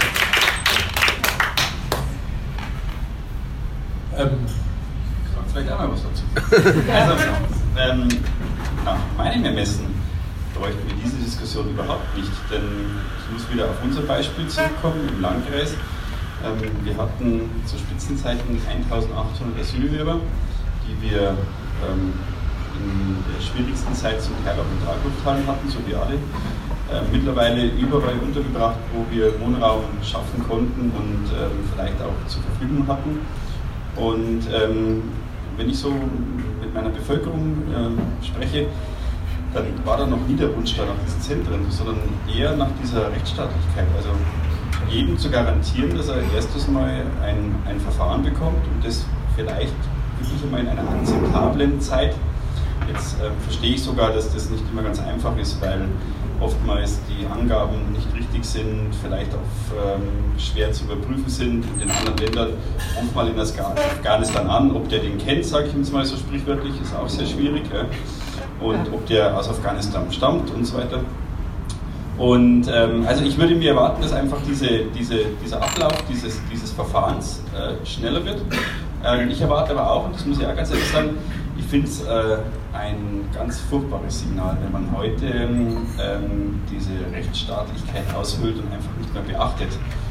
Vielleicht auch mal was dazu. Also, nach meinem Ermessen bräuchten wir diese Diskussion überhaupt nicht, denn ich muss wieder auf unser Beispiel zurückkommen im Landkreis. Wir hatten zu Spitzenzeiten 1800 Asylbewerber, die wir in der schwierigsten Zeit zum Teil auch in Traglufthallen hatten, so wie alle. Mittlerweile überall untergebracht, wo wir Wohnraum schaffen konnten und vielleicht auch zur Verfügung hatten. Und wenn ich so mit meiner Bevölkerung spreche, dann war da noch nie der Wunsch da nach diesen Zentren, sondern eher nach dieser Rechtsstaatlichkeit. Also jedem zu garantieren, dass er erstes Mal ein Verfahren bekommt und das vielleicht wirklich einmal in einer akzeptablen Zeit. Jetzt verstehe ich sogar, dass das nicht immer ganz einfach ist, weil oftmals die Angaben nicht richtig sind, vielleicht auch schwer zu überprüfen sind. In den anderen Ländern ruft mal in Afghanistan an, ob der den kennt, sage ich jetzt mal so sprichwörtlich, ist auch sehr schwierig. Ja? Und ob der aus Afghanistan stammt und so weiter. Und also ich würde mir erwarten, dass einfach dieser Ablauf dieses Verfahrens schneller wird. Ich erwarte aber auch, und das muss ich auch ganz ehrlich sagen, ich finde es ein ganz furchtbares Signal, wenn man heute diese Rechtsstaatlichkeit aushöhlt und einfach nicht mehr beachtet.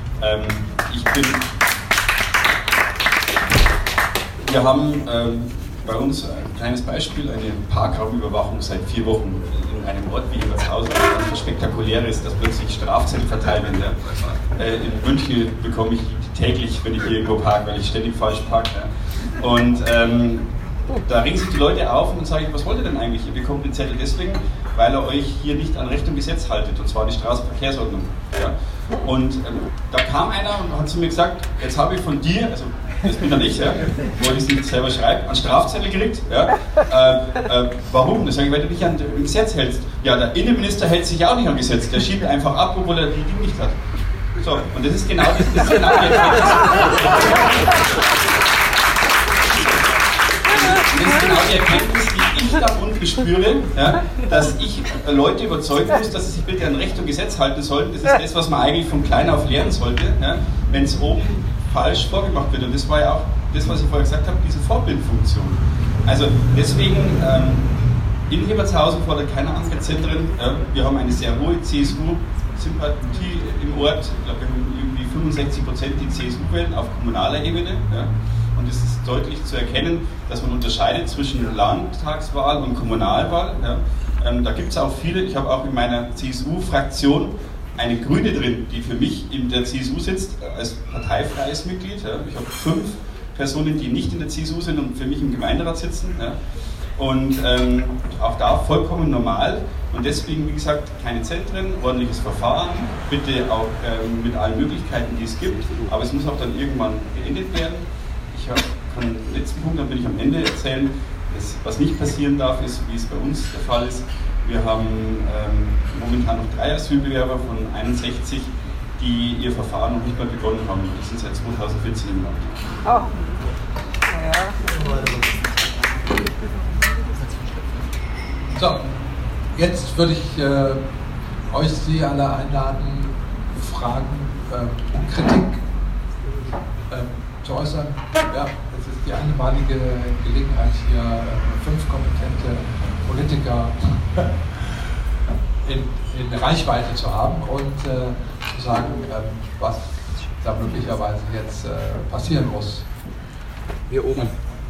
Wir haben bei uns ein kleines Beispiel, eine Parkraumüberwachung seit 4 Wochen in einem Ort wie Ebertshausen, was spektakulär ist, dass plötzlich Strafzettel verteilt werden. In München bekomme ich täglich, wenn ich hier irgendwo parke, weil ich ständig falsch parke. Und da regen sich die Leute auf und dann sage ich, was wollt ihr denn eigentlich? Ihr bekommt den Zettel deswegen, weil ihr euch hier nicht an Recht und Gesetz haltet, und zwar die Straßenverkehrsordnung. Ja? Und da kam einer und hat zu mir gesagt, jetzt habe ich von dir, also das bin dann ich, ja, wo ich es nicht selber schreibe, einen Strafzettel gekriegt. Ja? Warum? Das sage ich, weil du dich an das Gesetz hältst. Ja, der Innenminister hält sich auch nicht an Gesetz, der schiebt einfach ab, obwohl er die Dinge nicht hat. So, und das ist genau die Erkenntnis. Das ist genau die Erkenntnis, die ich da unten spüre, ja, dass ich Leute überzeugen muss, dass sie sich bitte an Recht und Gesetz halten sollten. Das ist das, was man eigentlich von klein auf lernen sollte, ja, wenn es oben falsch vorgemacht wird. Und das war ja auch das, was ich vorher gesagt habe, diese Vorbildfunktion. Also deswegen, in Ebertshausen fordert keiner Ankerzentren. Wir haben eine sehr hohe CSU-Sympathie im Ort. Ich glaube, wir haben irgendwie 65% die CSU wählen auf kommunaler Ebene. Ja. Und es ist deutlich zu erkennen, dass man unterscheidet zwischen Landtagswahl und Kommunalwahl. Ja. Da gibt es auch viele, ich habe auch in meiner CSU-Fraktion eine Grüne drin, die für mich in der CSU sitzt, als parteifreies Mitglied. Ja. Ich habe 5 Personen, die nicht in der CSU sind und für mich im Gemeinderat sitzen. Ja. Und auch da vollkommen normal. Und deswegen, wie gesagt, keine Zentren, ordentliches Verfahren, bitte auch mit allen Möglichkeiten, die es gibt. Aber es muss auch dann irgendwann beendet werden. Ich kann den letzten Punkt, dann will ich am Ende erzählen, was nicht passieren darf, ist, wie es bei uns der Fall ist. Wir haben momentan noch 3 Asylbewerber von 61, die ihr Verfahren noch nicht mal begonnen haben. Die sind seit 2014 im Land.
Oh. Ja.
So, jetzt würde ich euch Sie alle einladen, Fragen, Kritik zu äußern. Ja, es ist die einmalige Gelegenheit, hier 5 kompetente Politiker in Reichweite zu haben und zu sagen, was da möglicherweise jetzt passieren muss.
Hier oben.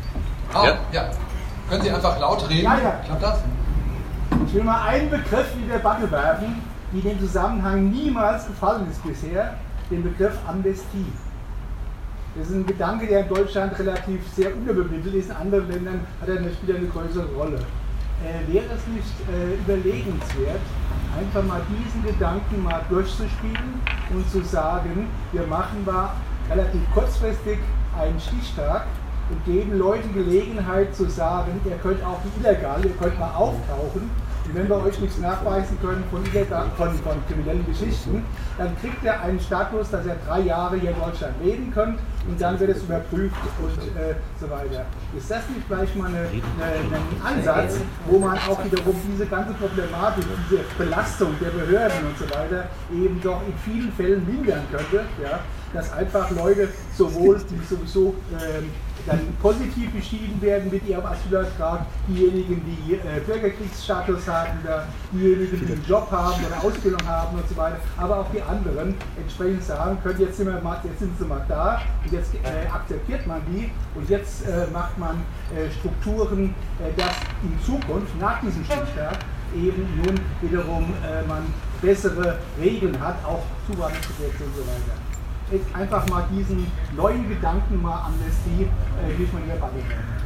Ja. Können Sie einfach laut reden?
Ja.
Klappt das?
Ich will mal einen Begriff in die Debatte werfen, die in dem Zusammenhang niemals gefallen ist bisher, den Begriff Amnestie. Das ist ein Gedanke, der in Deutschland relativ sehr unterbemittelt ist, in anderen Ländern spielt er eine größere Rolle. Wäre es nicht überlegenswert, einfach mal diesen Gedanken mal durchzuspielen und zu sagen, wir machen mal relativ kurzfristig einen Stichtag und geben Leuten Gelegenheit zu sagen, ihr könnt auch illegal, ihr könnt mal auftauchen. Und wenn wir euch nichts nachweisen können von kriminellen Geschichten, dann kriegt ihr einen Status, dass ihr 3 Jahre hier in Deutschland leben könnt und dann wird es überprüft und so weiter. Ist das nicht gleich mal ein Ansatz, wo man auch wiederum diese ganze Problematik, diese Belastung der Behörden und so weiter eben doch in vielen Fällen mindern könnte, ja? Dass einfach Leute sowohl, die sowieso dann positiv beschieden werden mit ihrem Asylantrag, diejenigen, die Bürgerkriegsstatus haben, diejenigen, die einen Job haben oder Ausbildung haben und so weiter, aber auch die anderen entsprechend sagen können, jetzt sind sie mal da und jetzt akzeptiert man die und jetzt macht man Strukturen, dass in Zukunft nach diesem Stichtag eben nun wiederum man bessere Regeln hat, auch Zuwanderungsgesetze und so weiter. Einfach mal diesen neuen Gedanken mal Amnestie durch meine Debatte.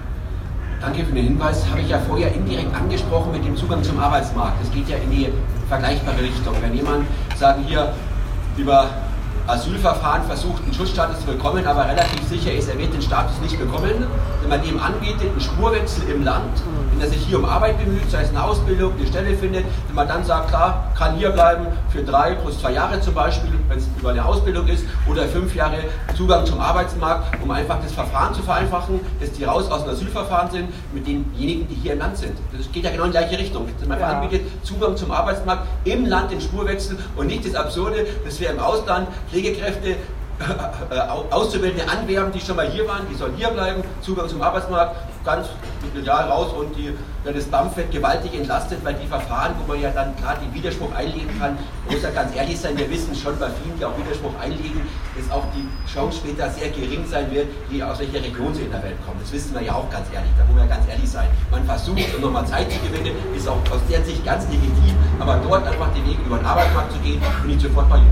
Danke für den Hinweis. Habe ich ja vorher indirekt angesprochen mit dem Zugang zum Arbeitsmarkt. Das geht ja in die vergleichbare Richtung. Wenn jemand sagen hier über Asylverfahren versucht, einen Schutzstatus zu bekommen, aber relativ sicher ist, er wird den Status nicht bekommen. Wenn man ihm anbietet, einen Spurwechsel im Land, wenn er sich hier um Arbeit bemüht, sei es eine Ausbildung, eine Stelle findet, wenn man dann sagt, klar, kann hier bleiben für 3 plus 2 Jahre zum Beispiel, wenn es über eine Ausbildung ist, oder 5 Jahre Zugang zum Arbeitsmarkt, um einfach das Verfahren zu vereinfachen, dass die raus aus dem Asylverfahren sind, mit denjenigen, die hier im Land sind. Das geht ja genau in die gleiche Richtung. Dass man anbietet, Zugang zum Arbeitsmarkt im Land, den Spurwechsel und nicht das Absurde, dass wir im Ausland Pflegekräfte, Auszubildende anwerben, die schon mal hier waren, die sollen hier bleiben, Zugang zum Arbeitsmarkt, ganz medial raus und das BAMF wird gewaltig entlastet, weil die Verfahren, wo man ja dann gerade den Widerspruch einlegen kann, man muss ja ganz ehrlich sein, wir wissen schon bei vielen, die auch Widerspruch einlegen, dass auch die Chance später sehr gering sein wird, die aus welcher Region sie in der Welt kommen. Das wissen wir ja auch ganz ehrlich, da muss man ja ganz ehrlich sein. Man versucht, um nochmal Zeit zu gewinnen, ist auch aus der Sicht ganz legitim, aber dort einfach den Weg über den Arbeitsmarkt zu gehen und nicht sofort mal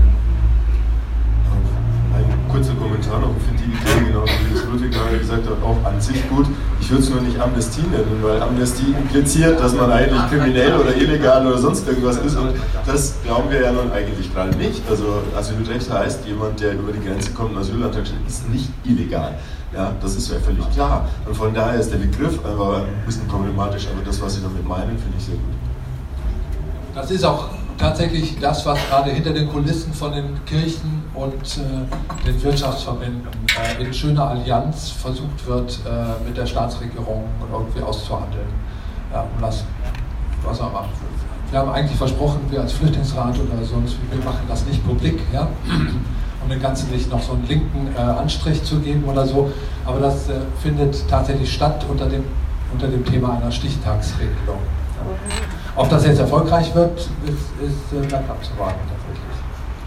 Ein kurzer Kommentar noch. Ich finde die Idee, genau wie das Ludwig gerade gesagt hat, auch an sich gut. Ich würde es nur nicht Amnestie nennen, weil Amnestie impliziert, dass man eigentlich kriminell oder illegal oder sonst irgendwas ist und das glauben wir ja nun eigentlich gerade nicht. Also Asylrecht heißt, jemand, der über die Grenze kommt und Asylantrag stellt, ist nicht illegal. Ja, das ist ja völlig klar. Und von daher ist der Begriff einfach ein bisschen problematisch, aber das, was Sie damit meinen, finde ich sehr gut.
Das ist auch tatsächlich das, was gerade hinter den Kulissen von den Kirchen und den Wirtschaftsverbänden in schöner Allianz versucht wird, mit der Staatsregierung irgendwie auszuhandeln. Ja, was wir machen. Wir haben eigentlich versprochen, wir als Flüchtlingsrat oder sonst, wir machen das nicht publik, ja? Um dem Ganzen nicht noch so einen linken Anstrich zu geben oder so. Aber das findet tatsächlich statt unter dem Thema einer Stichtagsregelung. Ja. Ob das jetzt erfolgreich wird, ist dann abzuwarten tatsächlich.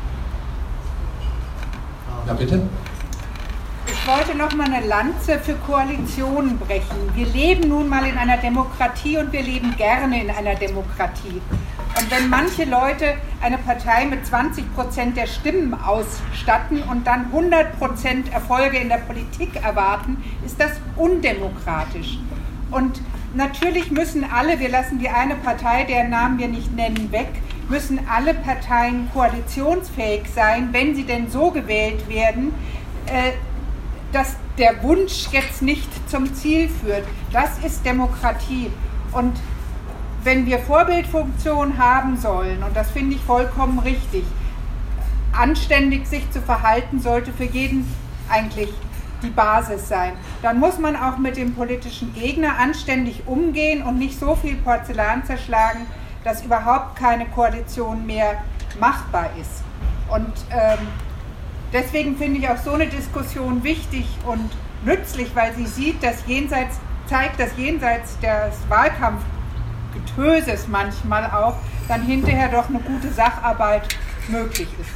Ja, bitte?
Ich wollte noch mal eine Lanze für Koalitionen brechen. Wir leben nun mal in einer Demokratie und wir leben gerne in einer Demokratie. Und wenn manche Leute eine Partei mit 20% der Stimmen ausstatten und dann 100% Erfolge in der Politik erwarten, ist das undemokratisch. Und natürlich müssen alle, wir lassen die eine Partei, deren Namen wir nicht nennen, weg, müssen alle Parteien koalitionsfähig sein, wenn sie denn so gewählt werden, dass der Wunsch jetzt nicht zum Ziel führt. Das ist Demokratie. Und wenn wir Vorbildfunktion haben sollen, und das finde ich vollkommen richtig, anständig sich zu verhalten, sollte für jeden eigentlich die Basis sein. Dann muss man auch mit dem politischen Gegner anständig umgehen und nicht so viel Porzellan zerschlagen, dass überhaupt keine Koalition mehr machbar ist. Und deswegen finde ich auch so eine Diskussion wichtig und nützlich, weil sie sieht, dass zeigt, dass jenseits des Wahlkampfgetöses manchmal auch dann hinterher doch eine gute Sacharbeit möglich ist.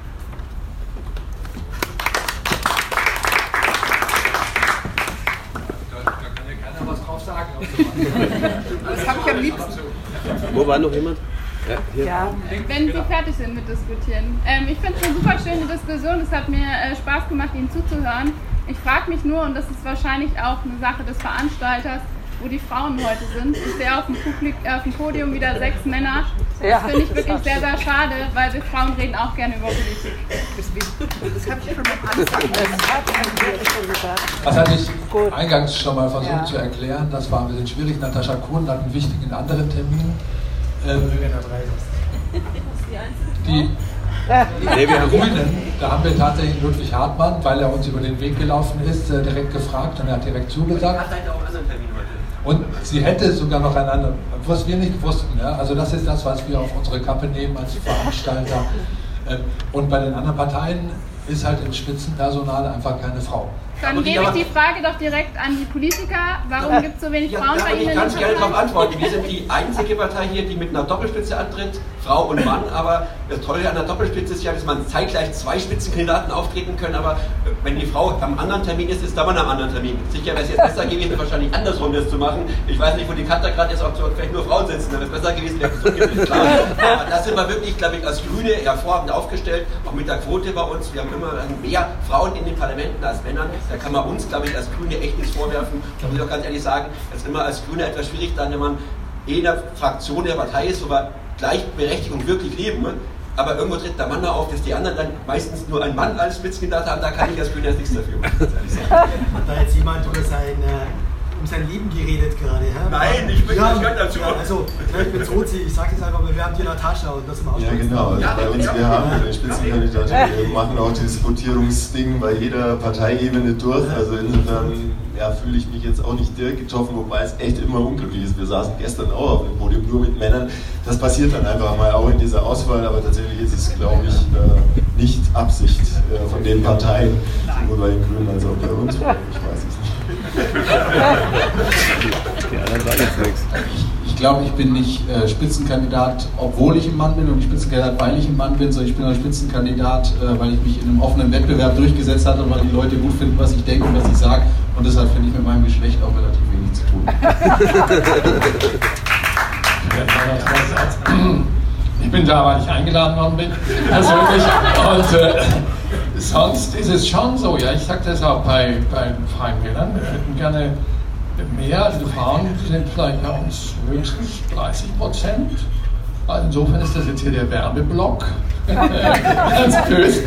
Da kann ja keiner was drauf sagen.
Das habe ich am liebsten.
Wo war noch jemand? Ja, hier.
Ja. Wenn Sie fertig sind mit Diskutieren. Ich finde es eine super schöne Diskussion. Es hat mir Spaß gemacht, Ihnen zuzuhören. Ich frage mich nur, und das ist wahrscheinlich auch eine Sache des Veranstalters, wo die Frauen heute sind. Ich sehe auf dem Podium wieder 6 Männer. Das finde ich wirklich sehr, sehr schade, weil wir Frauen reden auch gerne über Politik.
Das habe ich schon am Anfang gesagt.
Das hatte ich eingangs schon mal versucht zu erklären. Das war ein bisschen schwierig. Natascha Kuhn hat einen wichtigen anderen Termin. Die Grünen, da haben wir tatsächlich Ludwig Hartmann, weil er uns über den Weg gelaufen ist, direkt gefragt und er hat direkt zugesagt. Und sie hätte sogar noch einen anderen, was wir nicht wussten. Ja? Also das ist das, was wir auf unsere Kappe nehmen als Veranstalter. Und bei den anderen Parteien ist halt im Spitzenpersonal einfach keine Frau.
Dann gebe ich die Frage doch direkt an die Politiker. Warum gibt es so wenig Frauen bei Ihnen?
Ich kann gerne darauf antworten. Wir sind die einzige Partei hier, die mit einer Doppelspitze antritt, Frau und Mann. Aber das Tolle an der Doppelspitze ist ja, dass man zeitgleich 2 Spitzenkandidaten auftreten können. Aber wenn die Frau am anderen Termin ist, ist der Mann am anderen Termin. Sicher wäre es jetzt besser gewesen, wahrscheinlich andersrum das zu machen. Ich weiß nicht, wo die Katja gerade ist, ob vielleicht nur Frauen sitzen. Dann wäre es besser gewesen, wäre es so gewesen. Klar. Aber da sind wir wirklich, glaube ich, als Grüne hervorragend aufgestellt. Auch mit der Quote bei uns. Wir haben immer mehr Frauen in den Parlamenten als Männern. Da kann man uns, glaube ich, als Grüne echt nichts vorwerfen. Da muss ich auch ganz ehrlich sagen, es ist immer als Grüne etwas schwierig, dann, wenn man in der Fraktion der Partei ist, wo wir Gleichberechtigung wirklich leben. Aber irgendwo tritt der Mann da auf, dass die anderen dann meistens nur einen Mann als Spitzenkandidat haben, da kann ich als Grüne jetzt nichts dafür machen.
Hat da jetzt jemand um sein Leben geredet gerade? Ja?
Nein, ich bin nicht dazu.
Also, ich bin Sozi, ich sage jetzt einfach, wir haben die Natascha und das im Ausschluss.
Ja, genau. Also bei uns, wir haben den Spitzenkandidaten, wir machen auch das Diskutierungsding bei jeder Parteiebene durch. Also insofern fühle ich mich jetzt auch nicht direkt getroffen, wobei es echt immer unglücklich ist. Wir saßen gestern auch auf dem Podium nur mit Männern. Das passiert dann einfach mal auch in dieser Auswahl, aber tatsächlich ist es, glaube ich, nicht Absicht von den Parteien, sowohl bei den Grünen als auch bei uns. Ich weiß es nicht.
Ich glaube, ich bin nicht Spitzenkandidat, obwohl ich ein Mann bin, und nicht Spitzenkandidat, weil ich ein Mann bin, sondern ich bin ein Spitzenkandidat, weil ich mich in einem offenen Wettbewerb durchgesetzt hatte und weil die Leute gut finden, was ich denke und was ich sage. Und deshalb finde ich mit meinem Geschlecht auch relativ wenig zu tun.
Ich bin da, weil ich eingeladen worden bin, persönlich. Und sonst ist es schon so, ja, ich sage das auch bei den Freien Wählern, wir hätten gerne mehr, also die Frauen sind vielleicht bei uns höchstens 30%. Also insofern ist das jetzt hier der Werbeblock. Ganz böse.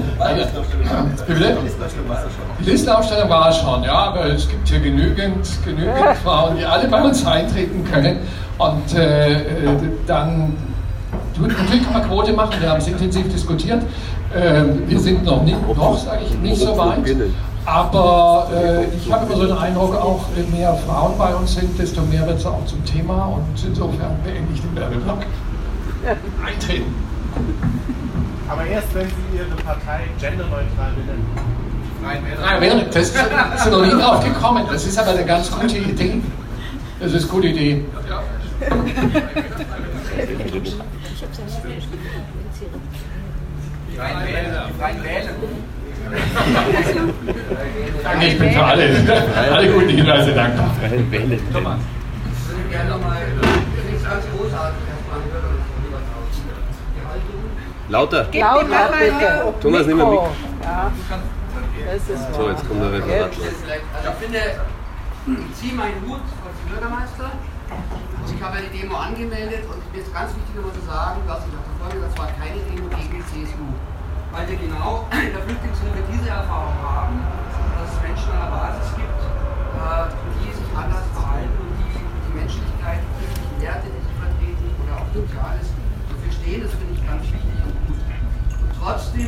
Die Listenaufstellung war schon, ja, aber es gibt hier genügend Frauen, die alle bei uns eintreten können. Und dann natürlich kann man Quote machen, wir haben es intensiv diskutiert. Wir sind noch sage ich, nicht so weit. Aber ich habe immer so den Eindruck, auch je mehr Frauen bei uns sind, desto mehr wird es auch zum Thema. Und insofern beende ich den Werbeblock. Eintreten.
Aber erst, wenn Sie Ihre Partei genderneutral
benennen. Das ist noch nie drauf gekommen. Das ist aber eine ganz gute Idee. Das ist eine gute Idee. Ja.
Die Freien Wähler.
Danke, ich bin für alle guten Hinweise dankbar.
Thomas. Ich würde gerne nochmal, das ist ganz großartig, erstmal hören, die Haltung.
Lauter.
Lauter, bitte.
Thomas, nimm mal mit.
Ja. Das ist
so, jetzt kommt der Referat.
Also ich finde, ich ziehe meinen Hut als Bürgermeister. Und ich habe ja die Demo angemeldet und mir ist ganz wichtig, immer zu sagen, dass ich davor gesagt habe, das war keine Demo gegen die CSU. Weil wir genau in der Flüchtlingshilfe diese Erfahrung haben, dass es Menschen an der Basis gibt, die sich anders verhalten und die Menschlichkeit, die christlichen Werte, die sie vertreten oder auch Soziales dafür stehen. Das finde ich ganz wichtig und gut. Und trotzdem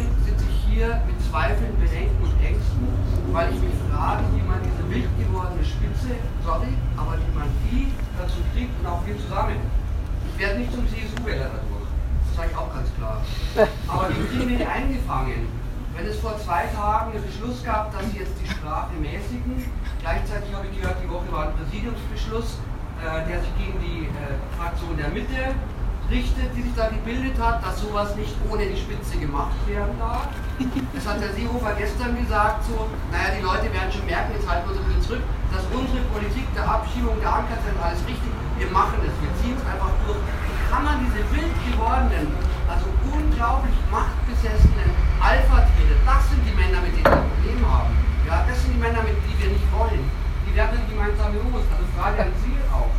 sorry, aber die man viel dazu kriegt und auch viel zusammen. Ich werde nicht zum CSU-Wähler dadurch, das sage ich auch ganz klar. Aber die kriegen den eingefangen. Wenn es vor 2 Tagen einen Beschluss gab, dass sie jetzt die Sprache mäßigen, gleichzeitig habe ich gehört, die Woche war ein Präsidiumsbeschluss, der sich gegen die Fraktion der Mitte richtet, die sich da gebildet hat, dass sowas nicht ohne die Spitze gemacht werden darf. Das hat der Seehofer gestern gesagt, so, naja, die Leute werden schon merken, jetzt halten wir uns ein bisschen zurück, dass unsere Politik der Abschiebung, der Ankerzeit, alles richtig, wir machen das, wir ziehen es einfach durch. Wie kann man diese wild gewordenen, also unglaublich machtbesessenen Alpha-Tiere, das sind die Männer, mit denen wir ein Problem haben. Ja, das sind die Männer, mit denen wir nicht wollen. Die werden nicht gemeinsam los. Also Frage an Sie auch.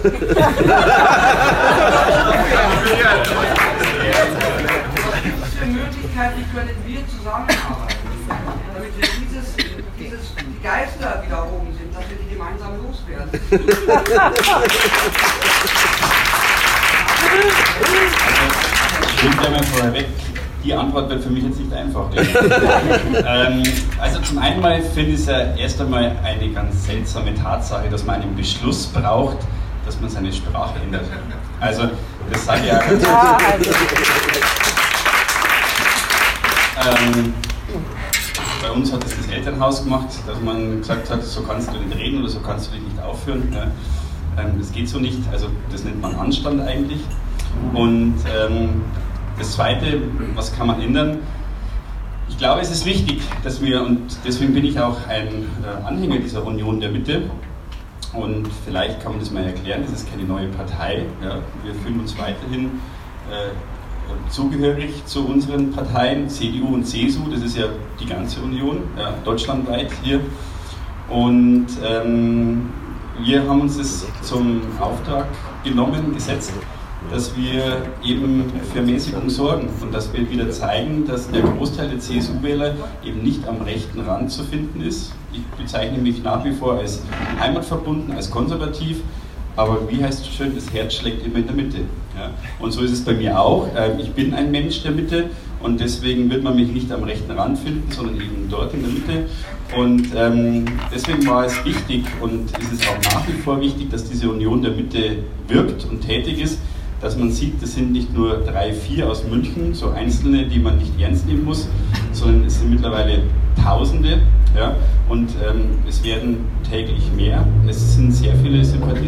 Was gibt es für Möglichkeiten, wie können wir zusammenarbeiten, damit wir die Geister, die da oben sind, dass wir die gemeinsam loswerden?
Ich nehme vorweg, die Antwort wird für mich jetzt nicht einfach. Also zum einen mal finde ich es ja erst einmal eine ganz seltsame Tatsache, dass man einen Beschluss braucht, dass man seine Sprache ändert. Also das sage ich ja ganz bei uns hat das Elternhaus gemacht, dass man gesagt hat, so kannst du nicht reden oder so kannst du dich nicht aufführen. Ja. Das geht so nicht, also das nennt man Anstand eigentlich. Und das Zweite, was kann man ändern? Ich glaube, es ist wichtig, dass wir, und deswegen bin ich auch ein Anhänger dieser Union der Mitte, und vielleicht kann man das mal erklären, das ist keine neue Partei, ja. Wir fühlen uns weiterhin zugehörig zu unseren Parteien, CDU und CSU, das ist ja die ganze Union, ja, deutschlandweit hier. Und wir haben uns das zum Auftrag gesetzt, dass wir eben für Mäßigung sorgen und dass wir wieder zeigen, dass der Großteil der CSU-Wähler eben nicht am rechten Rand zu finden ist. Ich bezeichne mich nach wie vor als heimatverbunden, als konservativ, aber wie heißt es schön, das Herz schlägt immer in der Mitte. Ja? Und so ist es bei mir auch. Ich bin ein Mensch der Mitte und deswegen wird man mich nicht am rechten Rand finden, sondern eben dort in der Mitte. Und deswegen war es wichtig und ist es auch nach wie vor wichtig, dass diese Union der Mitte wirkt und tätig ist, dass man sieht, das sind nicht nur 3, 4 aus München, so Einzelne, die man nicht ernst nehmen muss, sondern es sind mittlerweile Tausende, ja, und es werden täglich mehr. Es sind sehr viele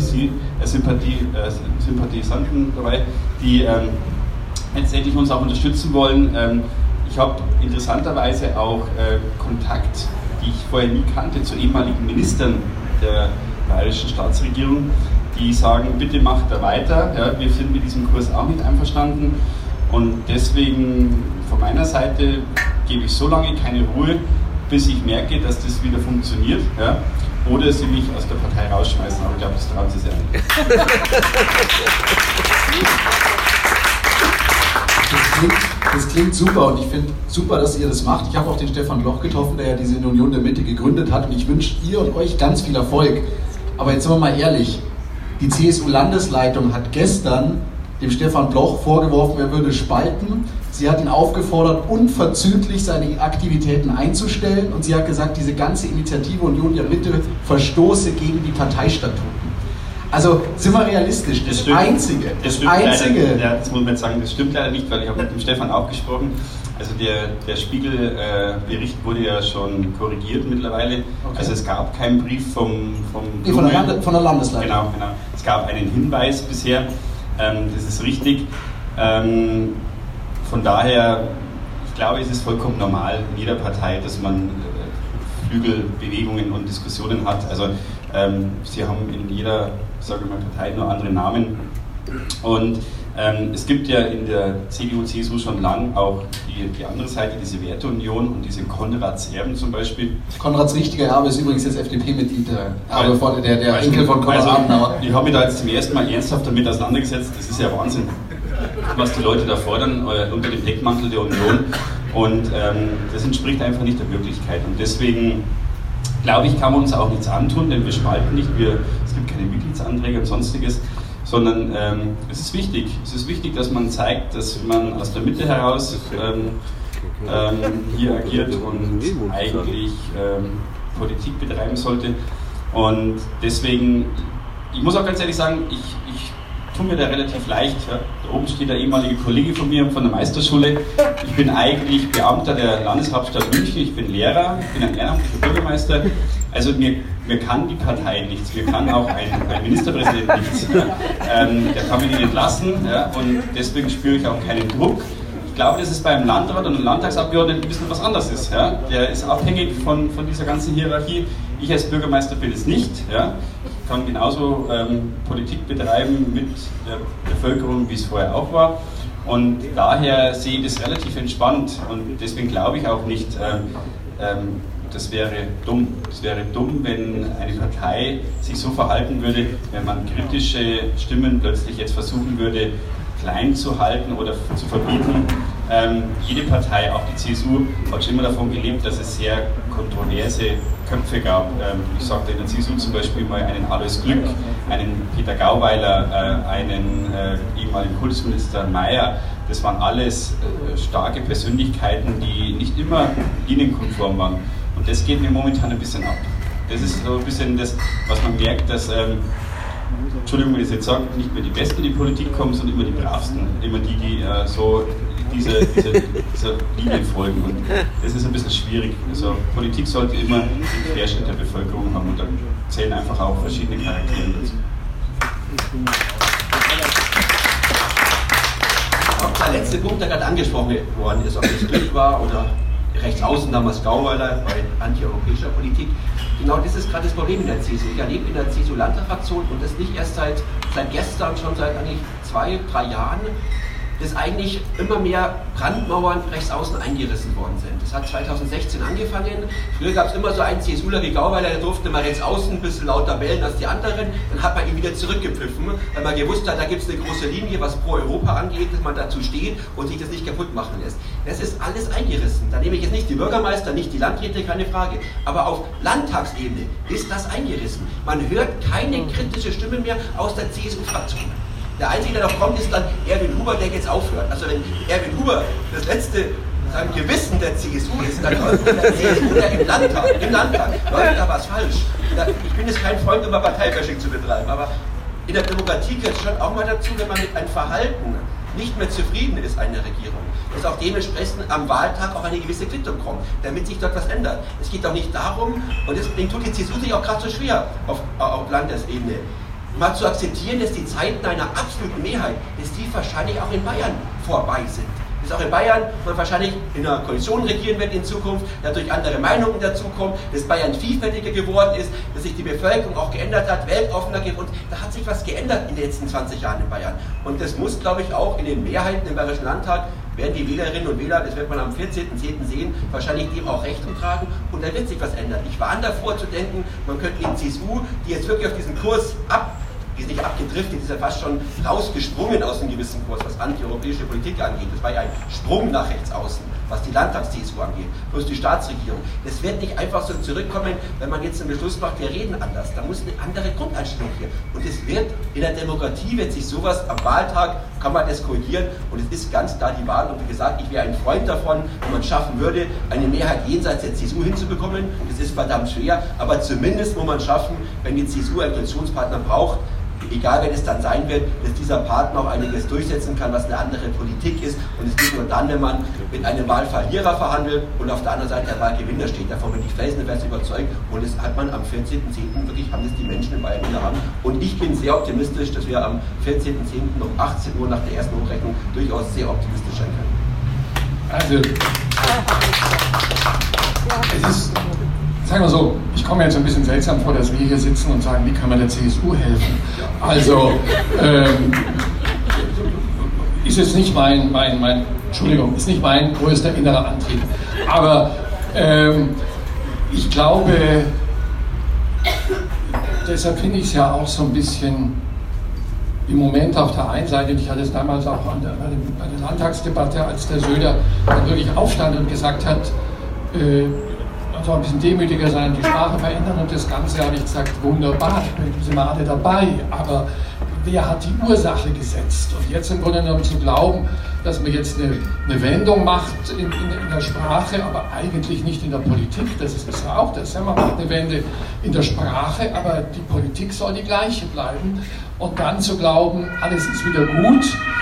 Sympathisanten dabei, die letztendlich uns auch unterstützen wollen. Ich habe interessanterweise auch Kontakt, die ich vorher nie kannte, zu ehemaligen Ministern der bayerischen Staatsregierung, die sagen, bitte macht da weiter, ja, wir sind mit diesem Kurs auch nicht einverstanden und deswegen von meiner Seite gebe ich so lange keine Ruhe, bis ich merke, dass das wieder funktioniert, ja, oder sie mich aus der Partei rausschmeißen, aber ich glaube, das trauen sie sehr nicht.
Das klingt super und ich finde super, dass ihr das macht. Ich habe auch den Stefan Bloch getroffen, der ja diese Union der Mitte gegründet hat, und ich wünsche ihr und euch ganz viel Erfolg. Aber jetzt sind wir mal ehrlich, die CSU-Landesleitung hat gestern dem Stefan Bloch vorgeworfen, er würde spalten. Sie hat ihn aufgefordert, unverzüglich seine Aktivitäten einzustellen, und sie hat gesagt, diese ganze Initiative Union der Mitte verstoße gegen die Parteistatuten. Also sind wir realistisch, das Einzige,
leider, ja, das muss man jetzt sagen, das stimmt leider nicht, weil ich habe mit dem Stefan auch gesprochen. Also der Spiegel-Bericht wurde ja schon korrigiert mittlerweile. Okay. Also es gab keinen Brief von
der Landesleitung.
Genau. Es gab einen Hinweis bisher, das ist richtig. Von daher, ich glaube, es ist vollkommen normal in jeder Partei, dass man Flügelbewegungen und Diskussionen hat. Also sie haben in jeder, sage ich mal, Partei nur andere Namen. Und es gibt ja in der CDU, CSU schon lang auch die andere Seite, diese Werteunion und diese Konrads Erben zum Beispiel.
Konrads richtiger Erbe ist übrigens jetzt FDP-Mitglied, der Enkel von Konrad Adenauer.
Ich habe mich da jetzt zum ersten Mal ernsthaft damit auseinandergesetzt. Das ist ja Wahnsinn, was die Leute da fordern unter dem Deckmantel der Union. Und das entspricht einfach nicht der Wirklichkeit. Und deswegen glaube ich, kann man uns auch nichts antun, denn wir spalten nicht, es gibt keine Mitgliedsanträge und sonstiges, sondern es ist wichtig, dass man zeigt, dass man aus der Mitte heraus hier agiert und eigentlich Politik betreiben sollte. Und deswegen, ich muss auch ganz ehrlich sagen, ich tue mir da relativ leicht. Ja. Da oben steht der ehemalige Kollege von mir von der Meisterschule. Ich bin eigentlich Beamter der Landeshauptstadt München, ich bin Lehrer, ich bin ein ehrenamtlicher Bürgermeister. Also mir kann die Partei nichts, mir kann auch ein Ministerpräsident nichts. Der kann mich nicht entlassen, ja, und deswegen spüre ich auch keinen Druck. Ich glaube, dass es beim Landrat und einem Landtagsabgeordneten ein bisschen was anderes ist. Ja. Der ist abhängig von dieser ganzen Hierarchie. Ich als Bürgermeister bin es nicht. Ja. Ich kann genauso Politik betreiben mit der Bevölkerung, wie es vorher auch war. Und daher sehe ich das relativ entspannt. Und deswegen glaube ich auch nicht, das wäre dumm. Es wäre dumm, wenn eine Partei sich so verhalten würde, wenn man kritische Stimmen plötzlich jetzt versuchen würde, klein zu halten oder zu verbieten. Jede Partei, auch die CSU, hat schon immer davon gelebt, dass es sehr kontroverse Köpfe gab. Ich sagte in der CSU zum Beispiel mal einen Alois Glück, einen Peter Gauweiler, einen ehemaligen Kultusminister Mayer. Das waren alles starke Persönlichkeiten, die nicht immer linienkonform waren. Und das geht mir momentan ein bisschen ab. Das ist so ein bisschen das, was man merkt, dass, Entschuldigung, wenn ich das jetzt sage, nicht mehr die Besten in die Politik kommen, sondern immer die Bravsten. Immer die so dieser Linie folgen. Und das ist ein bisschen schwierig. Also Politik sollte immer den Querschnitt der Bevölkerung haben und da zählen einfach auch verschiedene Charaktere dazu.
Auch der letzte Punkt, der gerade angesprochen worden ist, ob das Glück war oder Rechtsaußen damals Gauweiler bei antieuropäischer Politik. Genau das ist gerade das Problem in der CSU. Ich erlebe in der CSU-Landtagsfraktion und das nicht erst seit gestern, schon seit eigentlich 2-3 Jahren, dass eigentlich immer mehr Brandmauern rechts außen eingerissen worden sind. Das hat 2016 angefangen. Früher gab es immer so einen CSUler wie Gauweiler, der durfte mal rechts außen ein bisschen lauter bellen als die anderen. Dann hat man ihn wieder zurückgepfiffen, weil man gewusst hat, da gibt es eine große Linie, was pro Europa angeht, dass man dazu steht und sich das nicht kaputt machen lässt. Das ist alles eingerissen. Da nehme ich jetzt nicht die Bürgermeister, nicht die Landräte, keine Frage. Aber auf Landtagsebene ist das eingerissen. Man hört keine kritische Stimme mehr aus der CSU-Fraktion. Der Einzige, der noch kommt, ist dann Erwin Huber, der jetzt aufhört. Also wenn Erwin Huber das letzte Gewissen der CSU ist, dann läuft der CSU im Landtag läuft da was falsch. Ich bin jetzt kein Freund, immer Parteibashing zu betreiben, aber in der Demokratie gehört es schon auch mal dazu, wenn man mit einem Verhalten nicht mehr zufrieden ist, eine Regierung, dass auch dementsprechend am Wahltag auch eine gewisse Quittung kommt, damit sich dort was ändert. Es geht auch nicht darum, und deswegen tut die CSU sich auch gerade so schwer auf Landesebene, mal zu akzeptieren, dass die Zeiten einer absoluten Mehrheit, dass die wahrscheinlich auch in Bayern vorbei sind. Dass auch in Bayern man wahrscheinlich in einer Koalition regieren wird in Zukunft, dadurch andere Meinungen dazukommen, dass Bayern vielfältiger geworden ist, dass sich die Bevölkerung auch geändert hat, weltoffener geworden. Da hat sich was geändert in den letzten 20 Jahren in Bayern. Und das muss, glaube ich, auch in den Mehrheiten im Bayerischen Landtag, werden die Wählerinnen und Wähler, das wird man am 14.10. sehen, wahrscheinlich dem auch Rechnung tragen und da wird sich was ändern. Ich warne davor zu denken, man könnte die CSU, die jetzt wirklich auf diesen Kurs die ist nicht abgedriftet, die ist ja fast schon rausgesprungen aus einem gewissen Kurs, was antieuropäische Politik angeht. Das war ja ein Sprung nach rechts außen, was die Landtags-CSU angeht, plus die Staatsregierung. Das wird nicht einfach so zurückkommen, wenn man jetzt einen Beschluss macht, wir reden anders. Da muss eine andere Grundeinstellung hier. Und es wird, in der Demokratie wird sich sowas am Wahltag, kann man das korrigieren und es ist ganz klar die Wahl. Und wie gesagt, ich wäre ein Freund davon, wenn man schaffen würde, eine Mehrheit jenseits der CSU hinzubekommen. Das ist verdammt schwer, aber zumindest muss man schaffen, wenn die CSU einen Koalitionspartner braucht, egal wer es dann sein wird, dass dieser Partner auch einiges durchsetzen kann, was eine andere Politik ist. Und es geht nur dann, wenn man mit einem Wahlverlierer verhandelt und auf der anderen Seite der Wahlgewinner steht. Davon bin ich felsenfest überzeugt. Und das hat man am 14.10. wirklich, haben das die Menschen in Bayern in der Hand. Und ich bin sehr optimistisch, dass wir am 14.10. um 18 Uhr nach der ersten Hochrechnung durchaus sehr optimistisch sein können.
Also, es ist, sagen wir so, ich komme jetzt ein bisschen seltsam vor, dass wir hier sitzen und sagen, wie kann man der CSU helfen? Also, ist jetzt nicht ist nicht mein größter innerer Antrieb. Aber ich glaube, deshalb finde ich es ja auch so ein bisschen im Moment auf der einen Seite, ich hatte es damals auch bei der Landtagsdebatte, als der Söder dann wirklich aufstand und gesagt hat, also ein bisschen demütiger sein, die Sprache verändern und das Ganze, habe ich gesagt, wunderbar, sind wir alle dabei, aber wer hat die Ursache gesetzt? Und jetzt im Grunde genommen zu glauben, dass man jetzt eine Wendung macht in der Sprache, aber eigentlich nicht in der Politik, das ist ja auch das. Ja, man macht eine Wende in der Sprache, aber die Politik soll die gleiche bleiben. Und dann zu glauben, alles ist wieder gut,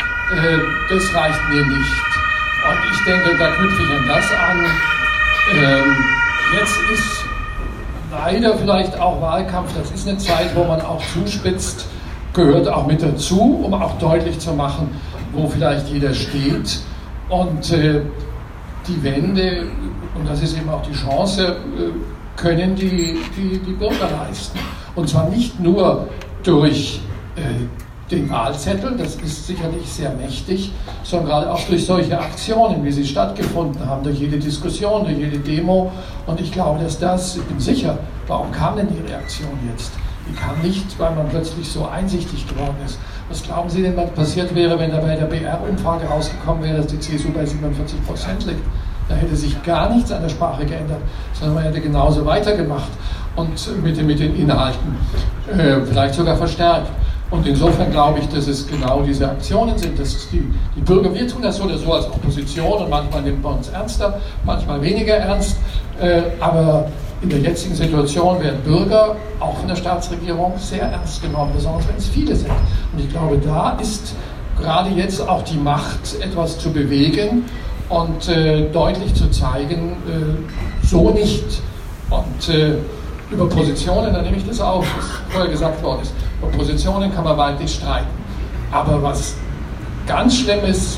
das reicht mir nicht. Und ich denke, da knüpfe ich an das an. Jetzt ist leider vielleicht auch Wahlkampf, das ist eine Zeit, wo man auch zuspitzt, gehört auch mit dazu, um auch deutlich zu machen, wo vielleicht jeder steht. Und die Wende, und das ist eben auch die Chance, können die Bürger leisten. Und zwar nicht nur durch den Wahlzettel, das ist sicherlich sehr mächtig, sondern gerade auch durch solche Aktionen, wie sie stattgefunden haben, durch jede Diskussion, durch jede Demo. Und ich glaube, dass das, ich bin sicher, warum kam denn die Reaktion jetzt? Die kam nicht, weil man plötzlich so einsichtig geworden ist. Was glauben Sie denn, was passiert wäre, wenn da bei der BR-Umfrage rausgekommen wäre, dass die CSU bei 47% liegt? Da hätte sich gar nichts an der Sprache geändert, sondern man hätte genauso weitergemacht und mit den Inhalten vielleicht sogar verstärkt. Und insofern glaube ich, dass es genau diese Aktionen sind, dass die Bürger, wir tun das so oder so als Opposition und manchmal nimmt man uns ernster, manchmal weniger ernst, aber in der jetzigen Situation werden Bürger, auch in der Staatsregierung, sehr ernst genommen, besonders wenn es viele sind. Und ich glaube, da ist gerade jetzt auch die Macht, etwas zu bewegen und deutlich zu zeigen, so nicht. Und über Positionen, da nehme ich das auf, was vorher gesagt worden ist. Über Positionen kann man weiter streiten. Aber was ganz schlimm ist,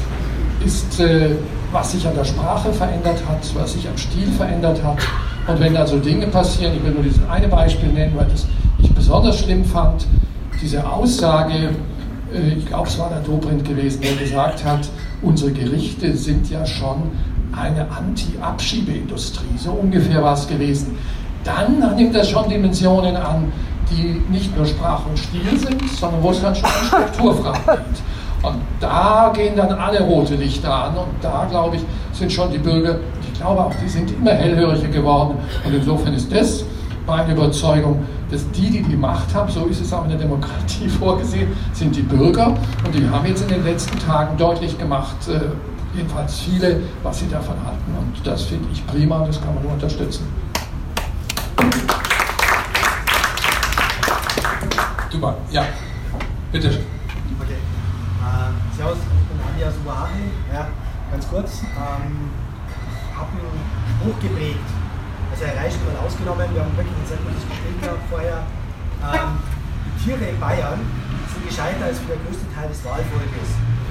was sich an der Sprache verändert hat, was sich am Stil verändert hat. Und wenn da so Dinge passieren, ich will nur dieses eine Beispiel nennen, weil das ich besonders schlimm fand, diese Aussage, ich glaube es war der Dobrindt gewesen, der gesagt hat, unsere Gerichte sind ja schon eine Anti-Abschiebeindustrie, so ungefähr war es gewesen. Dann nimmt das schon Dimensionen an, die nicht nur Sprache und Stil sind, sondern wo es dann schon um Strukturfragen geht. Und da gehen dann alle rote Lichter an und da, glaube ich, sind schon die Bürger, ich glaube auch, die sind immer hellhöriger geworden. Und insofern ist das meine Überzeugung, dass die Macht haben, so ist es auch in der Demokratie vorgesehen, sind die Bürger. Und die haben jetzt in den letzten Tagen deutlich gemacht, jedenfalls viele, was sie davon halten. Und das finde ich prima und das kann man nur unterstützen.
Super, ja, bitte.
Okay. Servus, ich bin Andi aus Oberhaching. Ja, ganz kurz. Ich habe einen Spruch geprägt. Also Herr Reisch mal ausgenommen, wir haben wirklich ein sehr gutes Gespräch gehabt vorher. Die Tiere in Bayern sind gescheiter als für der größte Teil des Wahlvolkes.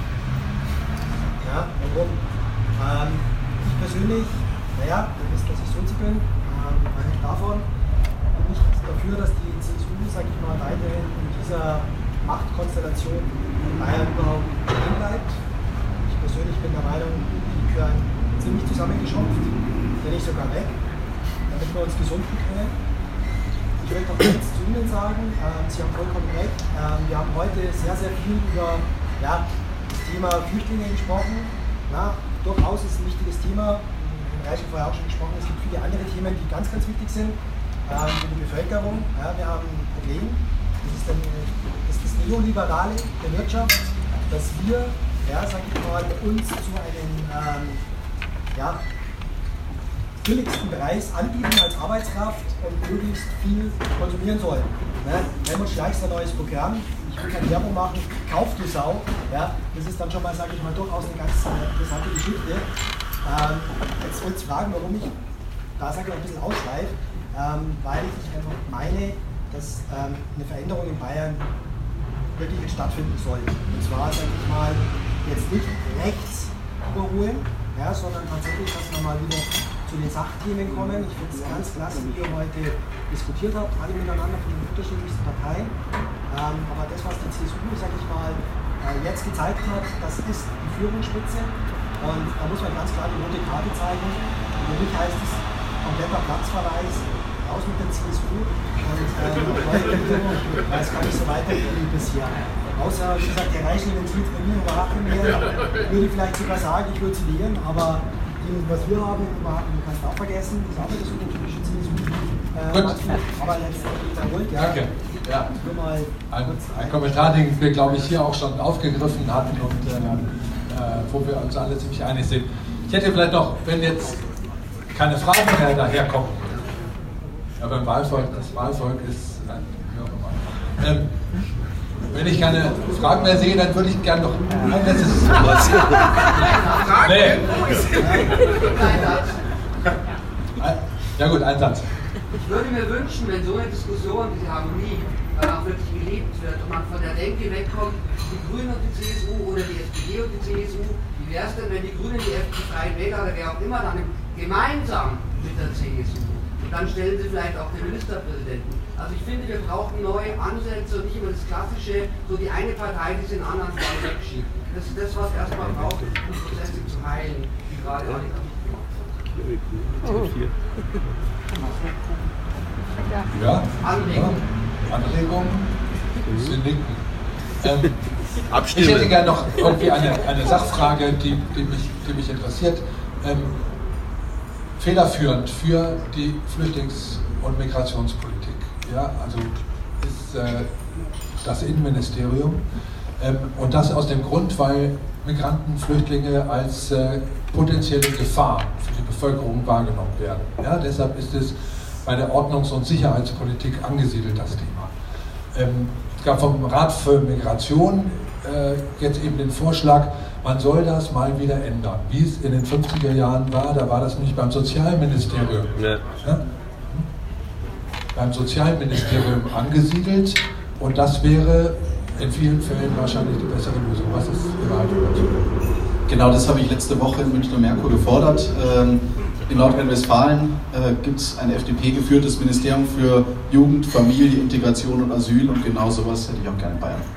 Ja, warum? Ich persönlich, naja, ihr wisst, dass ich Sozi bin, eigentlich davon, bin ich dafür, dass die CSU, sage ich mal, weiterhin in dieser Machtkonstellation in Bayern überhaupt drin bleibt. Ich persönlich bin der Meinung, die gehören ziemlich zusammengeschrumpft, wenn nicht sogar weg, damit wir uns gesunden können. Ich möchte auch jetzt zu Ihnen sagen, Sie haben vollkommen recht, wir haben heute sehr, sehr viel über das Thema Flüchtlinge gesprochen. Ja, durchaus ist ein wichtiges Thema, im Bereich vorher auch schon gesprochen, es gibt viele andere Themen, die ganz, ganz wichtig sind für die Bevölkerung. Ja, wir haben ein Problem, das ist das Neoliberale der Wirtschaft, dass wir, sag ich mal, uns zu einem billigsten Preis anbieten als Arbeitskraft und möglichst viel konsumieren sollen. Ne? Helmut Schleichs ein neues Programm, ich will keine Werbung machen, kauf du Sau, ja? Das ist dann schon mal, sage ich mal, durchaus eine ganz interessante Geschichte. Jetzt wollte ich fragen, warum ich da, sage ich mal, ein bisschen ausschweife, weil ich einfach meine, dass eine Veränderung in Bayern wirklich stattfinden soll. Und zwar, sage ich mal, jetzt nicht rechts überholen, sondern tatsächlich, dass wir mal wieder zu den Sachthemen kommen. Ich finde es ganz klasse, wie ihr heute diskutiert habt, alle miteinander von den unterschiedlichsten Parteien. Aber das, was die CSU, sag ich mal, jetzt gezeigt hat, das ist die Führungsspitze. Und da muss man ganz klar die rote Karte zeigen. Und für mich heißt es kompletter Platzverweis, raus mit der CSU. Und es kann nicht so weitergehen wie bisher. Außer, wie gesagt, der Reichel, wenn Sie jetzt bei mir überraschen würde ich vielleicht sogar sagen, ich würde sie wählen, aber was wir haben, kannst du auch vergessen, das ist auch das typische CSU. Aber jetzt ruhig, ja. Danke.
Ja, ein Kommentar, den wir, glaube ich, hier auch schon aufgegriffen hatten und wo wir uns alle ziemlich einig sind. Ich hätte vielleicht noch, wenn jetzt keine Fragen mehr daherkommen, ja, beim Wahlvolk, das Wahlvolk ist, wie auch immer. Wenn ich keine Fragen mehr sehe, dann würde ich gerne noch ein letztes Nee. Ja gut, ein Satz.
Ich würde mir wünschen, wenn so eine Diskussion, diese Harmonie, dann auch wirklich gelebt wird und man von der Denke wegkommt, die Grünen und die CSU oder die SPD und die CSU, wie wäre es denn, wenn die Grünen, die Freien Wähler oder wer auch immer dann gemeinsam mit der CSU und dann stellen sie vielleicht auch den Ministerpräsidenten. Also ich finde, wir brauchen neue Ansätze und nicht immer das klassische, so die eine Partei, die den anderen mal wegschiebt. Das ist das, was erstmal braucht, um Prozesse zu heilen, die gerade alle gemacht haben.
Ja, Anregung. Sie nicken. Ich hätte gerne noch irgendwie eine Sachfrage, die mich interessiert. Federführend für die Flüchtlings- und Migrationspolitik. Ja, also ist das Innenministerium. Und das aus dem Grund, weil Migranten, Flüchtlinge als potenzielle Gefahr für die Bevölkerung wahrgenommen werden. Ja, deshalb ist es bei der Ordnungs- und Sicherheitspolitik angesiedelt, das Thema. Es gab vom Rat für Migration jetzt eben den Vorschlag, man soll das mal wieder ändern, wie es in den 50er Jahren war. Da war das nämlich beim Sozialministerium. Ja? Beim Sozialministerium angesiedelt und das wäre in vielen Fällen wahrscheinlich die bessere Lösung. Was ist Ihre Haltung dazu?
Genau, das habe ich letzte Woche in Münchner Merkur gefordert. In Nordrhein-Westfalen gibt es ein FDP-geführtes Ministerium für Jugend, Familie, Integration und Asyl und genau sowas hätte ich auch gerne in Bayern.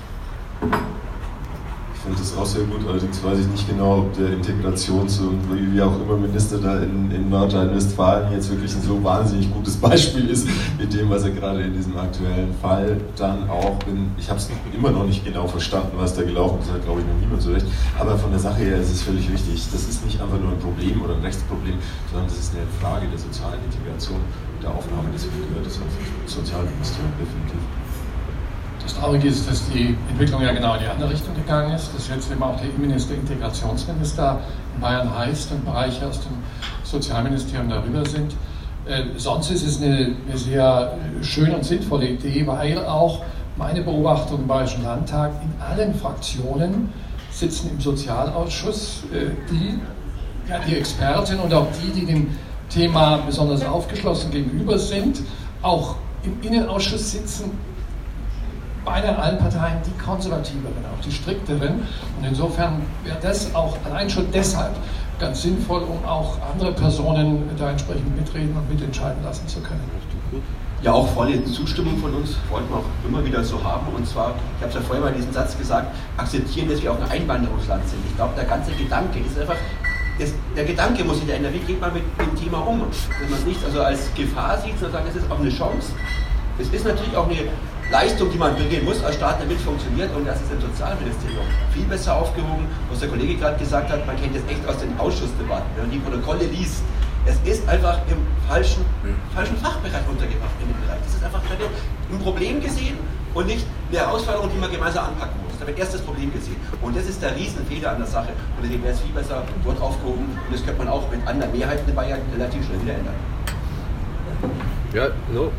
Ich finde das auch sehr gut, allerdings weiß ich nicht genau, ob der Integrations- und wie auch immer Minister da in Nordrhein-Westfalen jetzt wirklich ein so wahnsinnig gutes Beispiel ist, mit dem, was er gerade in diesem aktuellen Fall dann auch, ich habe es immer noch nicht genau verstanden, was da gelaufen ist, hat glaube ich noch niemand so recht, aber von der Sache her ist es völlig richtig. Das ist nicht einfach nur ein Problem oder ein Rechtsproblem, sondern das ist eine Frage der sozialen Integration und der Aufnahme, deswegen gehört das ans Sozialministerium definitiv.
Das Traurige ist, dass die Entwicklung ja genau in die andere Richtung gegangen ist, dass jetzt eben auch der Innenminister Integrationsminister in Bayern heißt und Bereiche aus dem Sozialministerium darüber sind. Sonst ist es eine sehr schöne und sinnvolle Idee, weil auch meine Beobachtung im Bayerischen Landtag in allen Fraktionen sitzen im Sozialausschuss die Experten und auch die dem Thema besonders aufgeschlossen gegenüber sind, auch im Innenausschuss sitzen beinahe allen Parteien die konservativeren, auch die strikteren. Und insofern wäre das auch allein schon deshalb ganz sinnvoll, um auch andere Personen da entsprechend mitreden und mitentscheiden lassen zu können.
Ja, auch volle Zustimmung von uns wollten wir auch immer wieder so haben. Und zwar, ich habe es ja vorher mal diesen Satz gesagt, akzeptieren, dass wir auch ein Einwanderungsland sind. Ich glaube, der ganze Gedanke ist einfach, der Gedanke muss sich ändern. Wie geht man mit dem Thema um? Wenn man es nicht also als Gefahr sieht, sondern sagt, es ist auch eine Chance. Es ist natürlich auch eine Leistung, die man bringen muss als Staat, damit funktioniert, und das ist im Sozialministerium viel besser aufgehoben, was der Kollege gerade gesagt hat. Man kennt das echt aus den Ausschussdebatten, wenn man die Protokolle liest. Es ist einfach im falschen Fachbereich untergebracht in dem Bereich. Das ist einfach ein Problem gesehen und nicht eine Herausforderung, die man gemeinsam anpacken muss. Da wird erst das Problem gesehen. Und das ist der Riesenfehler an der Sache. Und deswegen wäre es viel besser dort aufgehoben. Und das könnte man auch mit anderen Mehrheiten in Bayern relativ schnell wieder ändern.
Ja, no.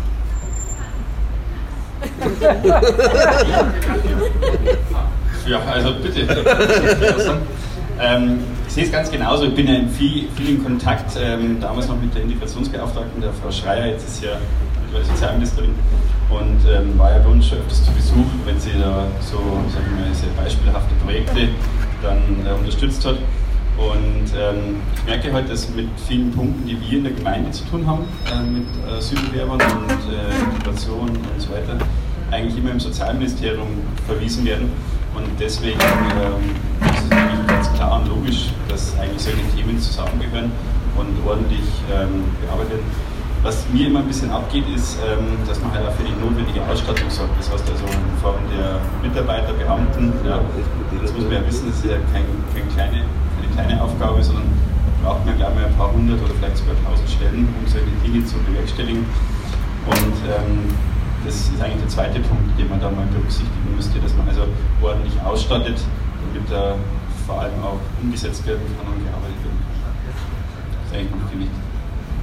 Ja, also bitte. Ich sehe es ganz genauso. Ich bin ja viel in Kontakt, damals noch mit der Integrationsbeauftragten, der Frau Schreier, jetzt ist ja mittlerweile Sozialministerin, und war ja bei uns schon öfters zu Besuch, wenn sie da so, sagen wir mal, sehr beispielhafte Projekte dann unterstützt hat. Und ich merke halt, dass mit vielen Punkten, die wir in der Gemeinde zu tun haben, mit Asylbewerbern und Integration und so weiter, eigentlich immer im Sozialministerium verwiesen werden. Und deswegen ist es eigentlich ganz klar und logisch, dass eigentlich solche Themen zusammengehören und ordentlich bearbeitet werden. Was mir immer ein bisschen abgeht, ist, dass man halt auch für die notwendige Ausstattung sorgt. Das heißt also in Form der Mitarbeiter, Beamten. Ja, das muss man ja wissen, das ist ja keine kleine Aufgabe, sondern braucht man gleich mal ein paar hundert oder vielleicht sogar 1000 Stellen, um solche Dinge zu bewerkstelligen. Und das ist eigentlich der zweite Punkt, den man da mal berücksichtigen müsste, dass man also ordentlich ausstattet, damit da vor allem auch umgesetzt werden kann und gearbeitet werden kann. Das ist eigentlich noch viel wichtiger.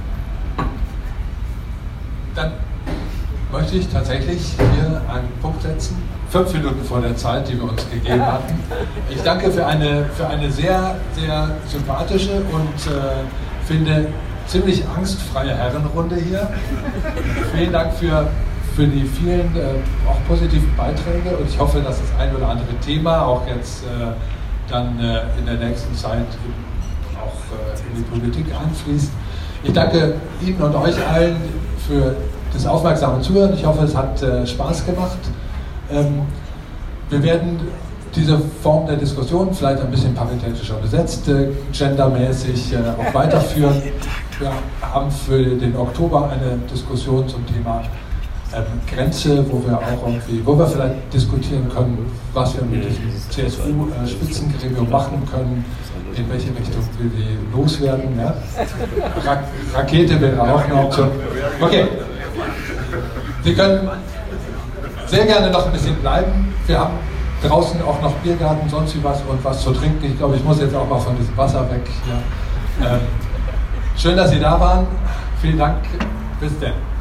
Dann möchte ich tatsächlich hier einen Punkt setzen, 5 Minuten vor der Zeit, die wir uns gegeben hatten. Ich danke für eine sehr, sehr sympathische und finde ziemlich angstfreie Herrenrunde hier. Vielen Dank für die vielen auch positiven Beiträge und ich hoffe, dass das ein oder andere Thema auch jetzt dann in der nächsten Zeit auch in die Politik einfließt. Ich danke Ihnen und euch allen für das aufmerksame Zuhören. Ich hoffe, es hat Spaß gemacht. Wir werden diese Form der Diskussion vielleicht ein bisschen paritätischer besetzt, gendermäßig auch weiterführen. Wir haben für den Oktober eine Diskussion zum Thema Grenze, wo wir vielleicht diskutieren können, was wir mit diesem CSU-Spitzengremium machen können, in welche Richtung wir die loswerden. Ja? Rakete wäre auch eine Option. Okay, Sie können sehr gerne noch ein bisschen bleiben. Wir haben draußen auch noch Biergarten, sonst wie was und was zu trinken. Ich glaube, ich muss jetzt auch mal von diesem Wasser weg. Ja. Schön, dass Sie da waren. Vielen Dank. Bis dann.